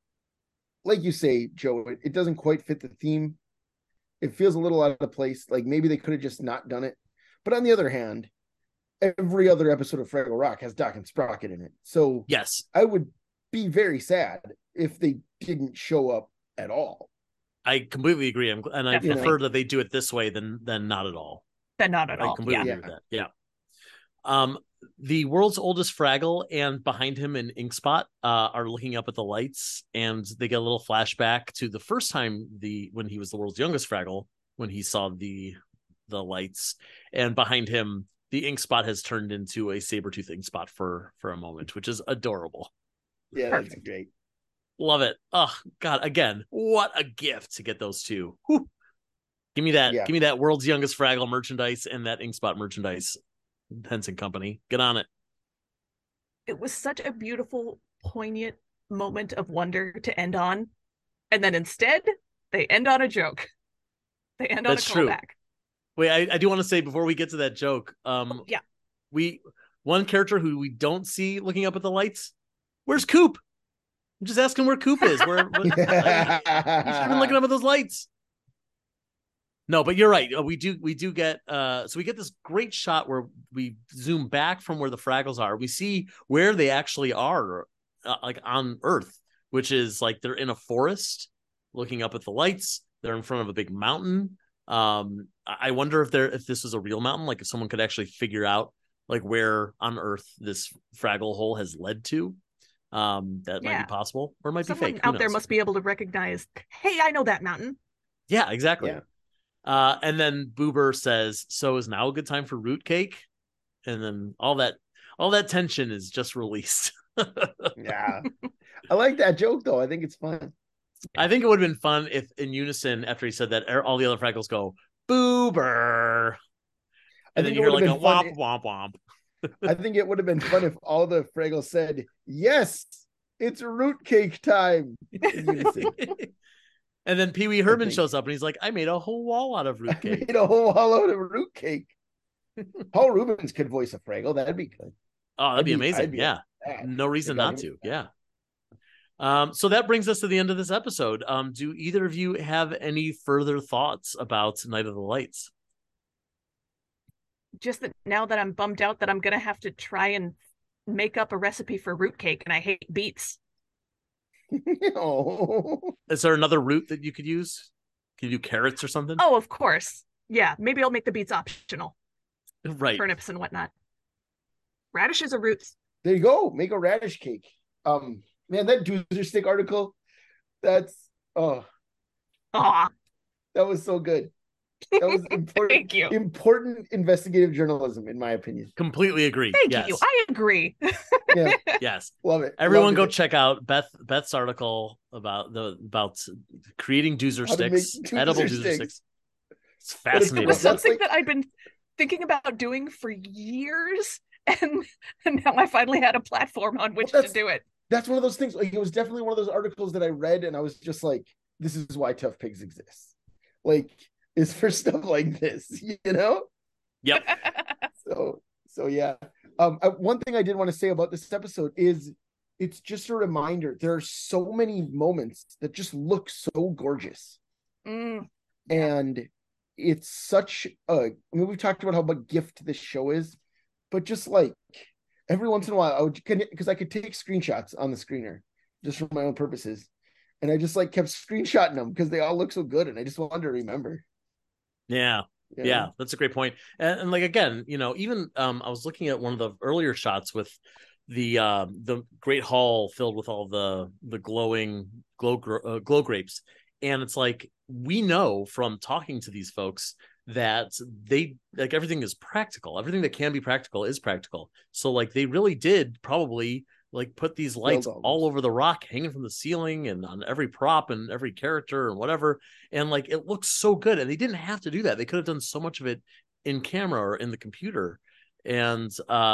like you say, Joe, it doesn't quite fit the theme. It feels a little out of place. Like maybe they could have just not done it. But on the other hand, every other episode of Fraggle Rock has Doc and Sprocket in it. So yes, I would be very sad if they didn't show up at all. I completely agree. And I prefer that they do it this way than not at all. Then not at all. I completely agree with that. Yeah. The world's oldest Fraggle and behind him an Inkspot are looking up at the lights, and they get a little flashback to the first time when he was the world's youngest Fraggle, when he saw the lights, and behind him the Inkspot has turned into a Sabretooth Inkspot for a moment, which is adorable. Yeah, that's great. Love it. Oh God, again, what a gift to get those two. Whew. Give me that. Yeah. Give me that world's youngest Fraggle merchandise and that Inkspot merchandise. Henson Company, get on it. It was such a beautiful, poignant moment of wonder to end on, and then instead they end on a joke. They end on a callback. Wait, I do want to say before we get to that joke, one character who we don't see looking up at the lights. Where's Coop? I'm just asking where Coop is. He should have been looking up at those lights. No, but you're right. We do get so we get this great shot where we zoom back from where the Fraggles are. We see where they actually are, like on Earth, which is like they're in a forest looking up at the lights. They're in front of a big mountain. I wonder if this was a real mountain, like if someone could actually figure out like where on Earth this Fraggle hole has led to. That might be possible, or it might be fake. Someone out there must be able to recognize, hey, I know that mountain. Yeah, exactly. Yeah. And then Boober says, so is now a good time for root cake? And then all that tension is just released. Yeah. I like that joke though. I think it's fun. I think it would have been fun if in unison after he said that all the other Fraggles go, Boober. And then you hear like a womp, womp, womp. I think it would have been fun if all the Fraggles said, yes, it's root cake time. In unison. And then Pee Wee Herman shows up and he's like, I made a whole wall out of root cake. I made a whole wall out of root cake. Paul Rubens could voice a Fraggle. That'd be good. Oh, that'd be amazing. Yeah. No reason not to. Yeah. So that brings us to the end of this episode. Do either of you have any further thoughts about Night of the Lights? Just that now that I'm bummed out that I'm going to have to try and make up a recipe for root cake and I hate beets. Oh. Is there another root that you could use? Can you do carrots or something? Oh, of course. Yeah, maybe I'll make the beets optional. Right. Turnips and whatnot. Radishes are roots. There you go. Make a radish cake. Man, that Doozer Stick article, that was so good. That was important. Thank you. Important investigative journalism, in my opinion. Completely agree. Thank yes. you. I agree. Yeah. Yes. Love it. Everyone Loved go it. check out Beth's article about creating Doozer How to make sticks, Doozer edible Doozer sticks. sticks. It's It fascinating. It was That's something like- that I'd been thinking about doing for years, and now I finally had a platform on which to do it. That's one of those things. Like, it was definitely one of those articles that I read, and I was just like, "This is why Tough Pigs exists." Like, is for stuff like this, you know? Yep. So yeah. One thing I did want to say about this episode is it's just a reminder. There are so many moments that just look so gorgeous. And it's such we've talked about how much gift this show is, but just like every once in a while I would, because I could take screenshots on the screener just for my own purposes, and I just like kept screenshotting them because they all look so good, and I just wanted to remember. Yeah. You Yeah, know? that's a great point. And like, again, even I was looking at one of the earlier shots with the great hall filled with all the glowing glow grapes, and it's like, we know from talking to these folks that they like everything is practical. Everything that can be practical is practical. So like they really did probably like put these lights all over the rock, hanging from the ceiling and on every prop and every character and whatever. And like, it looks so good. And they didn't have to do that. They could have done so much of it in camera or in the computer. And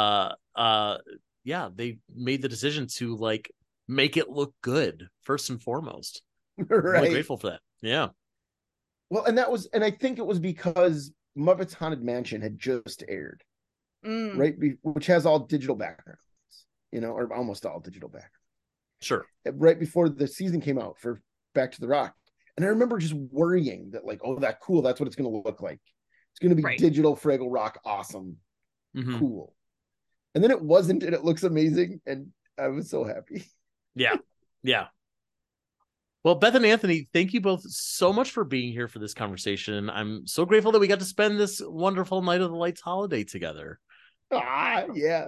yeah, they made the decision to like make it look good first and foremost. Right. I'm really grateful for that. Yeah. Well, and I think it was because Muppets Haunted Mansion had just aired, right? Which has all digital backgrounds, or almost all digital backgrounds. Sure. Right before the season came out for Back to the Rock. And I remember just worrying that like, oh, that's cool. That's what it's going to look like. It's going to be digital Fraggle Rock. Awesome. Mm-hmm. Cool. And then it wasn't, and it looks amazing. And I was so happy. Yeah. Yeah. Well, Beth and Anthony, thank you both so much for being here for this conversation. I'm so grateful that we got to spend this wonderful Night of the Lights holiday together. Yeah.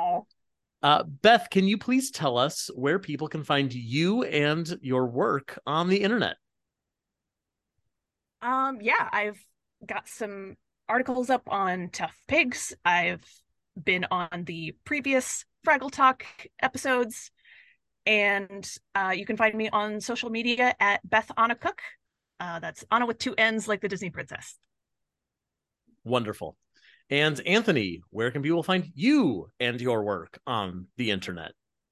Beth, can you please tell us where people can find you and your work on the internet? Yeah, I've got some articles up on Tough Pigs. I've been on the previous Fraggle Talk episodes. And you can find me on social media at Beth Anna Cook. That's Anna with 2 N's, like the Disney princess. Wonderful. And Anthony, where can people find you and your work on the internet?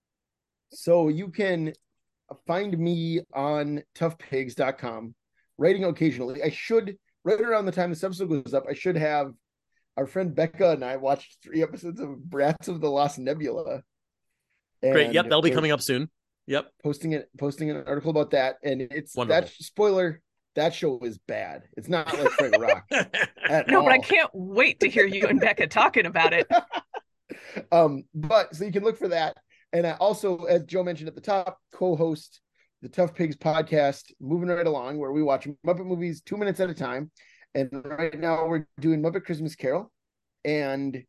So you can find me on toughpigs.com, writing occasionally. Right around the time this episode goes up, I should have our friend Becca and I watched 3 episodes of Brats of the Lost Nebula. Great. Yep, that'll be coming up soon. Yep. Posting an article about that. And it's wonderful. That spoiler, that show is bad. It's not like Fraggle Rock. No, but I can't wait to hear you and Becca talking about it. But so you can look for that. And I also, as Joe mentioned at the top, co-host the Tough Pigs podcast, Moving Right Along, where we watch Muppet movies 2 minutes at a time. And right now we're doing Muppet Christmas Carol. And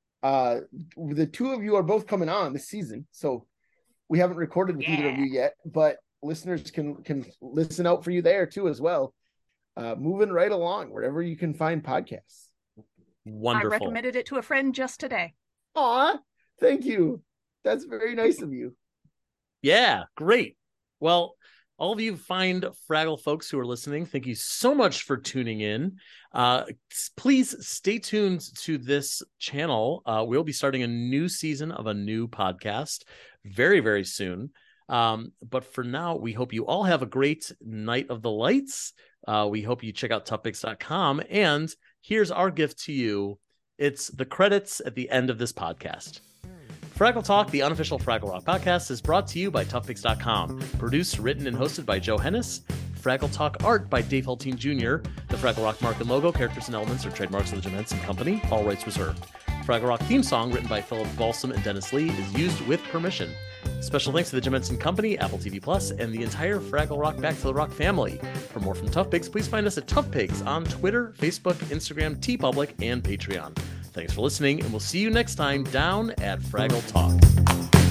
the 2 of you are both coming on this season, so we haven't recorded with either of you yet, but listeners can listen out for you there too as well. Moving Right Along wherever you can find podcasts. Wonderful. I recommended it to a friend just today. Aw, thank you. That's very nice of you. Yeah, great. Well, all of you fine Fraggle folks who are listening, thank you so much for tuning in. Please stay tuned to this channel. We'll be starting a new season of a new podcast very, very soon. But for now, we hope you all have a great Night of the Lights. We hope you check out toughpigs.com. And here's our gift to you. It's the credits at the end of this podcast. Fraggle Talk, the unofficial Fraggle Rock podcast, is brought to you by toughpigs.com. Produced, written, and hosted by Joe Hennis. Fraggle Talk art by Dave Hultine Jr. The Fraggle Rock mark and logo, characters, and elements are trademarks of the Jim Henson Company. All rights reserved. Fraggle Rock theme song, written by Philip Balsam and Dennis Lee, is used with permission. Special thanks to the Jim Henson Company, Apple TV Plus, and the entire Fraggle Rock Back to the Rock family. For more from Tough Pigs, please find us at Tough Pigs on Twitter, Facebook, Instagram, TeePublic, and Patreon. Thanks for listening, and we'll see you next time down at Fraggle Talk.